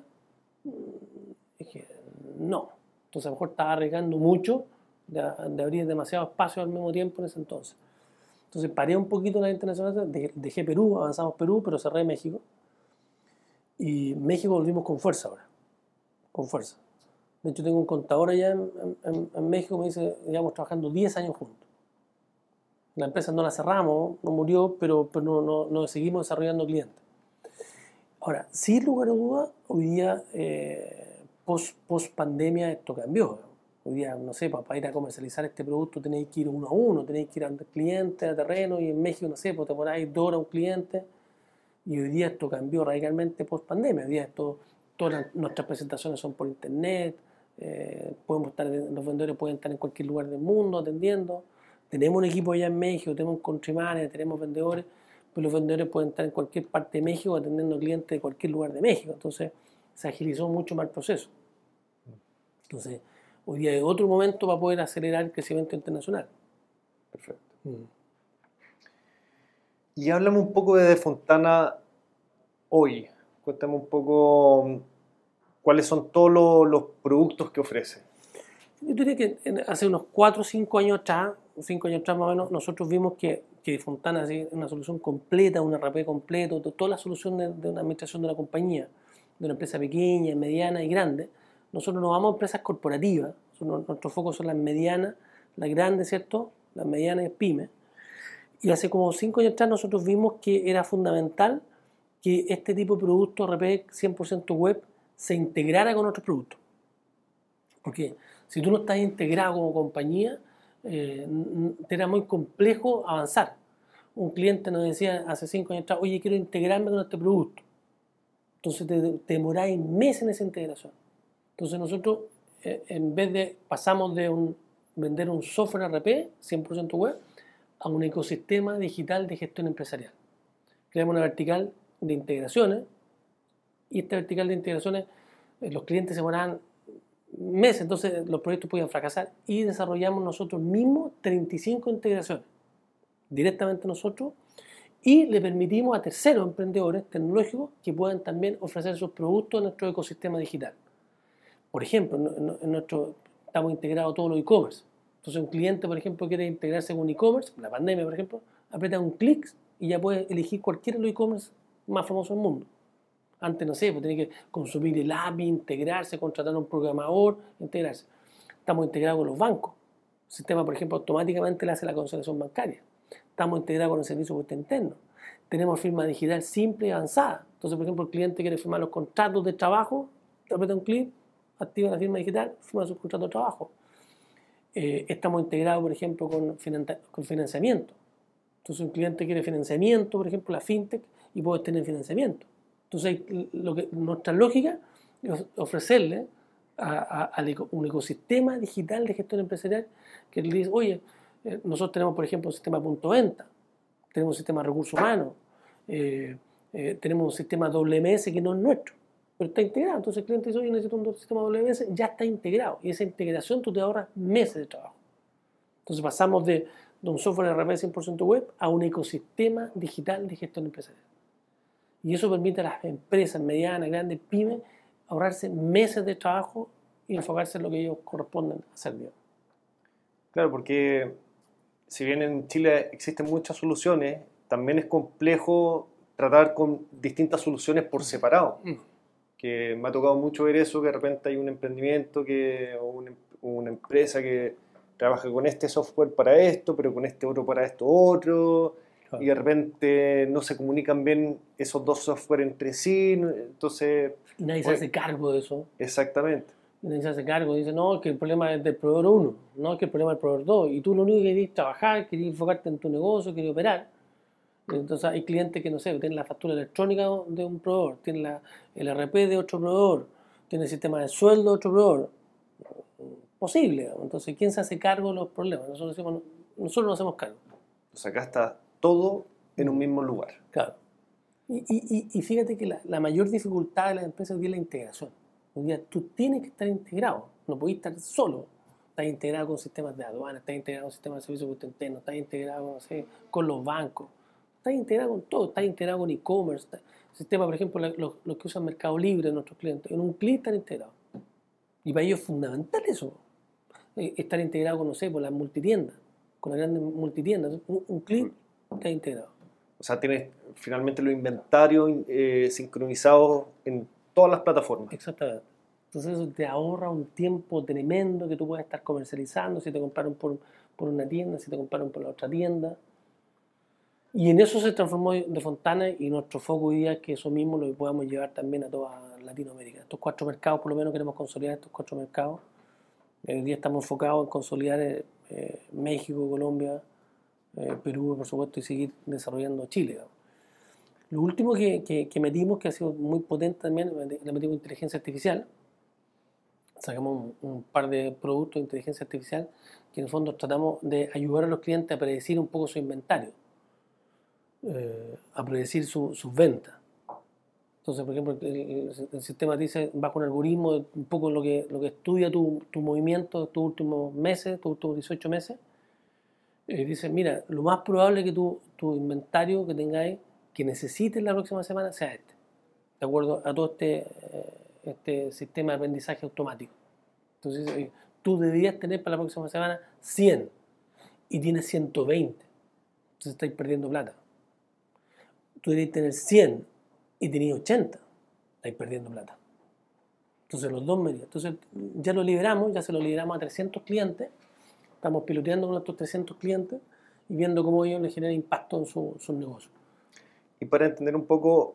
Y dije, no. Entonces a lo mejor estaba arriesgando mucho de, de abrir demasiado espacio al mismo tiempo en ese entonces. Entonces paré un poquito la internacional, dejé, dejé Perú, avanzamos Perú, pero cerré México. Y México volvimos con fuerza ahora, con fuerza. De hecho tengo un contador allá en, en, en México que me dice, llevamos trabajando diez años juntos. La empresa no la cerramos, no murió, pero, pero no, no, no seguimos desarrollando clientes. Ahora, sin lugar a duda, hoy día, eh, post, post pandemia, esto cambió. Hoy día, no sé, para ir a comercializar este producto tenéis que ir uno a uno, tenéis que ir a clientes, a terreno, y en México, no sé, pues te ponéis dos horas a un cliente. Y hoy día esto cambió radicalmente post pandemia. Hoy día esto, todas nuestras presentaciones son por internet, eh, podemos estar, los vendedores pueden estar en cualquier lugar del mundo atendiendo. Tenemos un equipo allá en México, tenemos un country manager, tenemos vendedores, pero los vendedores pueden estar en cualquier parte de México atendiendo clientes de cualquier lugar de México. Entonces se agilizó mucho más el proceso. Entonces hoy día hay otro momento para poder acelerar el crecimiento internacional. Perfecto. Mm. Y háblame un poco de Fontana hoy. Cuéntame un poco cuáles son todos los, los productos que ofrece. Yo diría que hace unos cuatro o cinco años atrás, cinco años atrás más o menos, nosotros vimos que, que Fontana es una solución completa, un R P completo, toda la solución de, de una administración de una compañía, de una empresa pequeña, mediana y grande. Nosotros nos vamos a empresas corporativas, nuestro foco son las medianas, las grandes, ¿cierto? Las medianas y pymes. Y hace como cinco años atrás nosotros vimos que era fundamental que este tipo de producto R P cien por ciento web se integrara con otros productos. Porque si tú no estás integrado como compañía, eh, era muy complejo avanzar. Un cliente nos decía hace cinco años atrás, oye, quiero integrarme con este producto. Entonces te, te demoráis meses en esa integración. Entonces nosotros, eh, en vez de, pasamos de un, vender un software R P, cien por ciento web, a un ecosistema digital de gestión empresarial. Creamos una vertical de integraciones, y esta vertical de integraciones, eh, los clientes se demoraban meses, entonces los proyectos podían fracasar, y desarrollamos nosotros mismos treinta y cinco integraciones, directamente nosotros, y le permitimos a terceros emprendedores tecnológicos que puedan también ofrecer sus productos en nuestro ecosistema digital. Por ejemplo, en, en nuestro, estamos integrados todos los e-commerce. Entonces un cliente, por ejemplo, quiere integrarse con un e-commerce, la pandemia, por ejemplo, aprieta un clic y ya puede elegir cualquiera de los e-commerce más famosos del mundo. Antes, no sé, pues tenía que consumir el A P I, integrarse, contratar a un programador, integrarse. Estamos integrados con los bancos. El sistema, por ejemplo, automáticamente le hace la concesión bancaria. Estamos integrados con el servicio de puesta interno. Tenemos firma digital simple y avanzada. Entonces, por ejemplo, el cliente quiere firmar los contratos de trabajo, aprieta un clic, activa la firma digital, firma su contrato de trabajo. Eh, estamos integrados, por ejemplo, con, con financiamiento. Entonces, un cliente quiere financiamiento, por ejemplo, la fintech, y puede tener financiamiento. Entonces, lo que, nuestra lógica es ofrecerle a, a, a un ecosistema digital de gestión empresarial que le dice, oye, eh, nosotros tenemos, por ejemplo, un sistema de punto de venta, tenemos un sistema de recursos humanos, eh, eh, tenemos un sistema W M S que no es nuestro, pero está integrado. Entonces el cliente dice, oye, necesito un sistema W M S, ya está integrado. Y esa integración tú te ahorras meses de trabajo. Entonces pasamos de, de un software R P cien por ciento web a un ecosistema digital de gestión empresarial. Y eso permite a las empresas medianas, grandes, pymes, ahorrarse meses de trabajo y enfocarse en lo que ellos corresponden hacer bien. Claro, porque si bien en Chile existen muchas soluciones, también es complejo tratar con distintas soluciones por separado. Mm. Que me ha tocado mucho ver eso, que de repente hay un emprendimiento que, o una, una empresa que trabaja con este software para esto, pero con este otro para esto otro, claro. Y de repente no se comunican bien esos dos software entre sí, entonces... Y nadie se hace cargo de eso. Exactamente. Y nadie se hace cargo, dice, no, que el problema es del proveedor uno, no, que el problema es del proveedor dos, y tú lo único que querés es trabajar, querés enfocarte en tu negocio, querés operar. Entonces hay clientes que, no sé, tienen la factura electrónica de un proveedor, tienen la, el R P de otro proveedor, tienen el sistema de sueldo de otro proveedor. Posible. Entonces, ¿quién se hace cargo de los problemas? Nosotros, decimos, nosotros nos hacemos cargo. Entonces acá está todo en un mismo lugar. Claro. Y, y, y fíjate que la, la mayor dificultad de las empresas hoy día es la integración. Hoy día tú tienes que estar integrado, no podés estar solo. Estás integrado con sistemas de aduana, estás integrado con sistemas de servicios de puesta interno, estás integrado, no sé, con los bancos. Estás integrado con todo, estás integrado con e-commerce, sistema, por ejemplo, los, los que usan Mercado Libre, nuestros clientes, en un clic están integrados. Y para ellos es fundamental eso, eh, estar integrado con, no sé, con las multitiendas, con las grandes multitiendas, un, un clic está integrado. O sea, tienes finalmente los inventarios eh, sincronizados en todas las plataformas. Exactamente. Entonces eso te ahorra un tiempo tremendo que tú puedes estar comercializando, si te compraron por, por una tienda, si te compraron por la otra tienda. Y en eso se transformó Defontana, y nuestro foco hoy día es que eso mismo lo podamos llevar también a toda Latinoamérica. Estos cuatro mercados, por lo menos queremos consolidar estos cuatro mercados. Hoy día estamos enfocados en consolidar eh, México, Colombia, eh, Perú, por supuesto, y seguir desarrollando Chile. ¿No? Lo último que, que, que metimos, que ha sido muy potente también, le metimos inteligencia artificial. Sacamos un, un par de productos de inteligencia artificial que en el fondo tratamos de ayudar a los clientes a predecir un poco su inventario. Eh, a predecir su, sus ventas. Entonces, por ejemplo, el, el sistema dice, bajo un algoritmo, un poco lo que, lo que estudia tu, tu movimiento de tus últimos meses, tus últimos dieciocho meses, eh, dice, mira, lo más probable es que tu, tu inventario que tengáis, que necesites la próxima semana, sea este, de acuerdo a todo este, eh, este sistema de aprendizaje automático. Entonces, eh, tú deberías tener para la próxima semana cien, y tienes ciento veinte, entonces estáis perdiendo plata. Tú deberías tener cien y tenías ochenta, estáis perdiendo plata. Entonces los dos medios. Entonces ya lo liberamos, ya se lo liberamos a trescientos clientes, estamos piloteando con nuestros trescientos clientes y viendo cómo ellos les generan impacto en su, sus negocios. Y para entender un poco,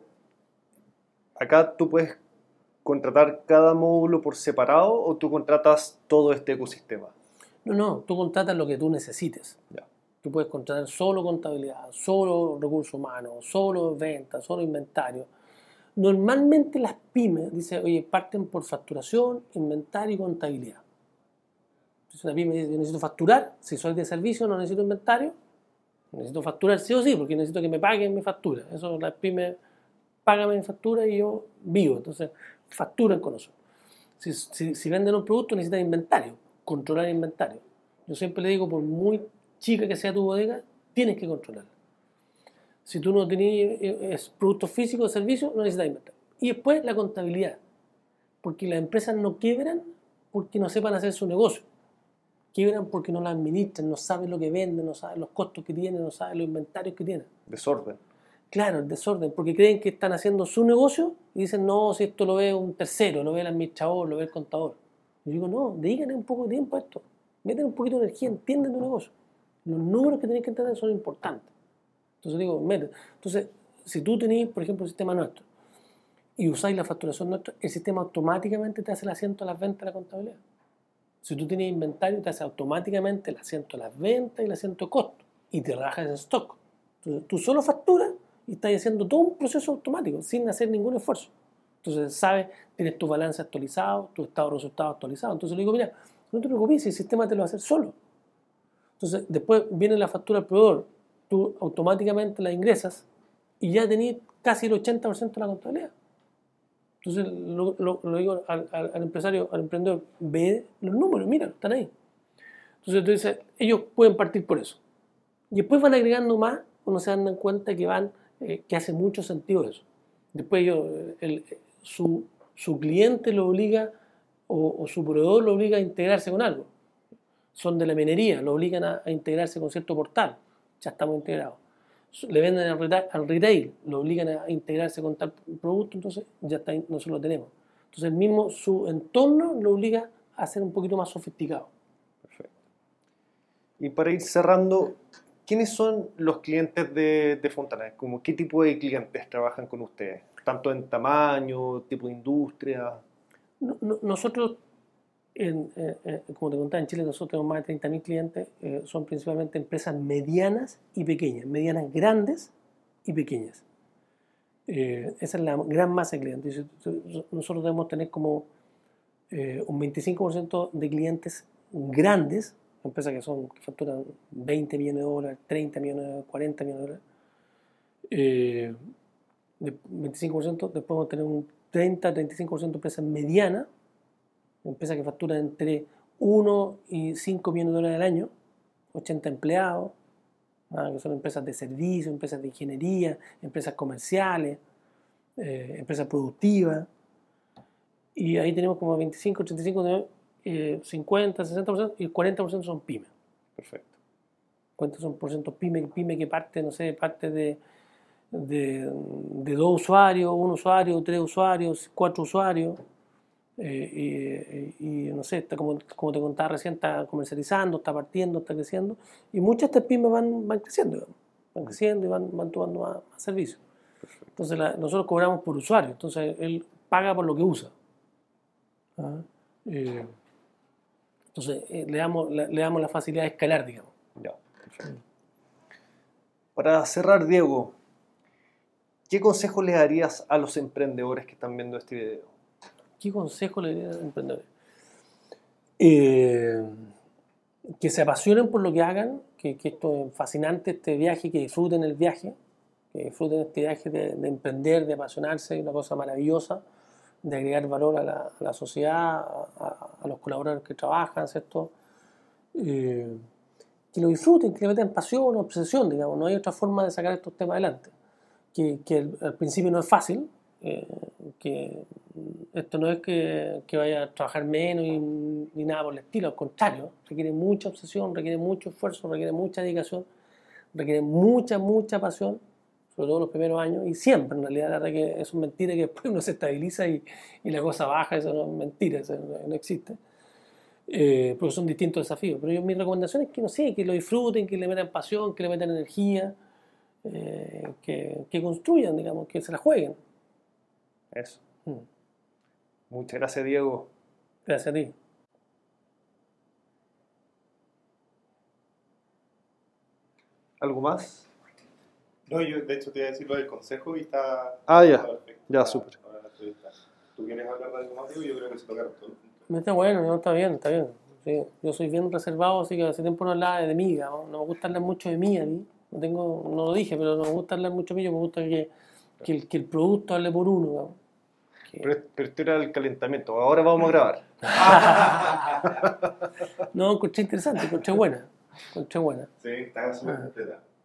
acá tú puedes contratar cada módulo por separado o tú contratas todo este ecosistema. No, no, tú contratas lo que tú necesites. Ya. Tú puedes contratar solo contabilidad, solo recursos humanos, solo ventas, solo inventario. Normalmente las pymes, dice, oye, parten por facturación, inventario y contabilidad. Entonces una pyme dice, yo necesito facturar, si soy de servicio no necesito inventario, necesito facturar sí o sí, porque necesito que me paguen mi factura. Eso las pymes, págame mi factura y yo vivo. Entonces, facturan con eso. Si, si, si venden un producto necesitan inventario, controlar inventario. Yo siempre le digo, por muy chica que sea tu bodega, tienes que controlarla. Si tú no tienes productos físicos o servicios, no necesitas inventario. Y después la contabilidad, porque las empresas no quiebran porque no sepan hacer su negocio. Quiebran porque no la administran, no saben lo que venden, no saben los costos que tienen, no saben los inventarios que tienen. Desorden. Claro, el desorden, porque creen que están haciendo su negocio y dicen, no, si esto lo ve un tercero, lo ve el administrador, lo ve el contador. Yo digo, no, dedíquenle un poco de tiempo a esto, meten un poquito de energía, entienden tu negocio. Los números que tenéis que entender son importantes. Entonces digo, meten. Entonces, si tú tenéis, por ejemplo, el sistema nuestro y usáis la facturación nuestra, el sistema automáticamente te hace el asiento a las ventas de la contabilidad. Si tú tienes inventario, te hace automáticamente el asiento a las ventas y el asiento de costo y te rebajas el stock. Entonces, tú solo facturas y estás haciendo todo un proceso automático sin hacer ningún esfuerzo. Entonces, sabes, tienes tu balance actualizado, tu estado de resultados actualizado. Entonces le digo, mira, no te preocupes, si el sistema te lo va a hacer solo. Entonces, después viene la factura del proveedor, tú automáticamente la ingresas y ya tenés casi el ochenta por ciento de la contabilidad. Entonces, lo, lo, lo digo al, al, al empresario, al emprendedor, ve los números, mira, están ahí. Entonces, tú dices, ellos pueden partir por eso. Y después van agregando más cuando se dan cuenta que van, eh, que hace mucho sentido eso. Después ellos, el, su, su cliente lo obliga o, o su proveedor lo obliga a integrarse con algo. Son de la minería, lo obligan a, a integrarse con cierto portal. Ya estamos integrados. Le venden al retail, al retail, lo obligan a integrarse con tal producto, entonces ya está, nosotros lo tenemos. Entonces el mismo, su entorno lo obliga a ser un poquito más sofisticado. Perfecto. Y para ir cerrando, ¿quiénes son los clientes de, de Fontana? Como, ¿qué tipo de clientes trabajan con ustedes? ¿Tanto en tamaño, tipo de industria? No, no, nosotros, en, eh, como te contaba, en Chile nosotros tenemos más de treinta mil clientes, eh, son principalmente empresas medianas y pequeñas, medianas grandes y pequeñas. Eh, esa es la gran masa de clientes. Nosotros debemos tener como eh, un veinticinco por ciento de clientes grandes, empresas que, son, que facturan veinte millones de dólares, treinta millones de dólares, cuarenta millones de dólares. Eh, de veinticinco por ciento, después vamos a tener un treinta a treinta y cinco por ciento de empresas medianas, empresas que facturan entre uno y cinco millones de dólares al año, ochenta empleados, ¿ah? Que son empresas de servicio, empresas de ingeniería, empresas comerciales, eh, empresas productivas. Y ahí tenemos como veinticinco, treinta y cinco, eh, cincuenta, sesenta por ciento y el cuarenta por ciento son pymes. Perfecto. ¿Cuántos son por ciento pyme? Pyme que parte, no sé, parte de, de, de dos usuarios, un usuario, tres usuarios, cuatro usuarios. Eh, y, y, y no sé, está como, como te contaba recién, está comercializando, está partiendo, está creciendo. Y muchas de estas pymes van, van creciendo, van creciendo y van, van tomando más, más servicios. Entonces la, nosotros cobramos por usuario, entonces él paga por lo que usa. ¿Ah? Eh, entonces eh, le, damos, le, le damos la facilidad de escalar, digamos. Ya, perfecto. Para cerrar, Diego, ¿qué consejo le darías a los emprendedores que están viendo este video? ¿Qué consejo le daría a los emprendedores? Eh, que se apasionen por lo que hagan, que, que esto es fascinante, este viaje, que disfruten el viaje, que disfruten este viaje de, de emprender, de apasionarse, es una cosa maravillosa, de agregar valor a la, a la sociedad, a, a los colaboradores que trabajan, ¿cierto? Eh, que lo disfruten, que le metan pasión, obsesión, digamos, no hay otra forma de sacar estos temas adelante. Que, que el, al principio no es fácil, eh, que esto no es que, que vaya a trabajar menos y, ni nada por el estilo, al contrario, requiere mucha obsesión, requiere mucho esfuerzo, requiere mucha dedicación, requiere mucha, mucha pasión, sobre todo los primeros años, y siempre, en realidad, la verdad que eso es mentira, que después uno se estabiliza y, y la cosa baja, eso no es mentira, eso no, no existe, eh, porque son distintos desafíos. Pero yo, mi recomendación es que, no sé, que lo disfruten, que le metan pasión, que le metan energía, eh, que, que construyan, digamos, que se la jueguen. Eso. Mm. Muchas gracias, Diego. Gracias a ti. ¿Algo más? No, yo de hecho te iba a decir lo del consejo y está... Ah, ya. está perfecto. Ya, Está- súper. ahora la entrevista. ¿Tú quieres hablar de algo más, Diego? Yo creo que se tocaron todos los puntos. Está bueno, no, está bien, está bien. Sí, yo soy bien reservado, así que hace tiempo no hablaba de mí, ¿no? No me gusta hablar mucho de mí a mí. No, tengo, no lo dije, pero no me gusta hablar mucho de mí, yo me gusta que, que, el, que el producto hable por uno, ¿no? Que- Pero, pero esto era el calentamiento. Ahora vamos a grabar. No, encontré interesante, encontré buena. Encontré buena. Sí, está súper Ah. completa.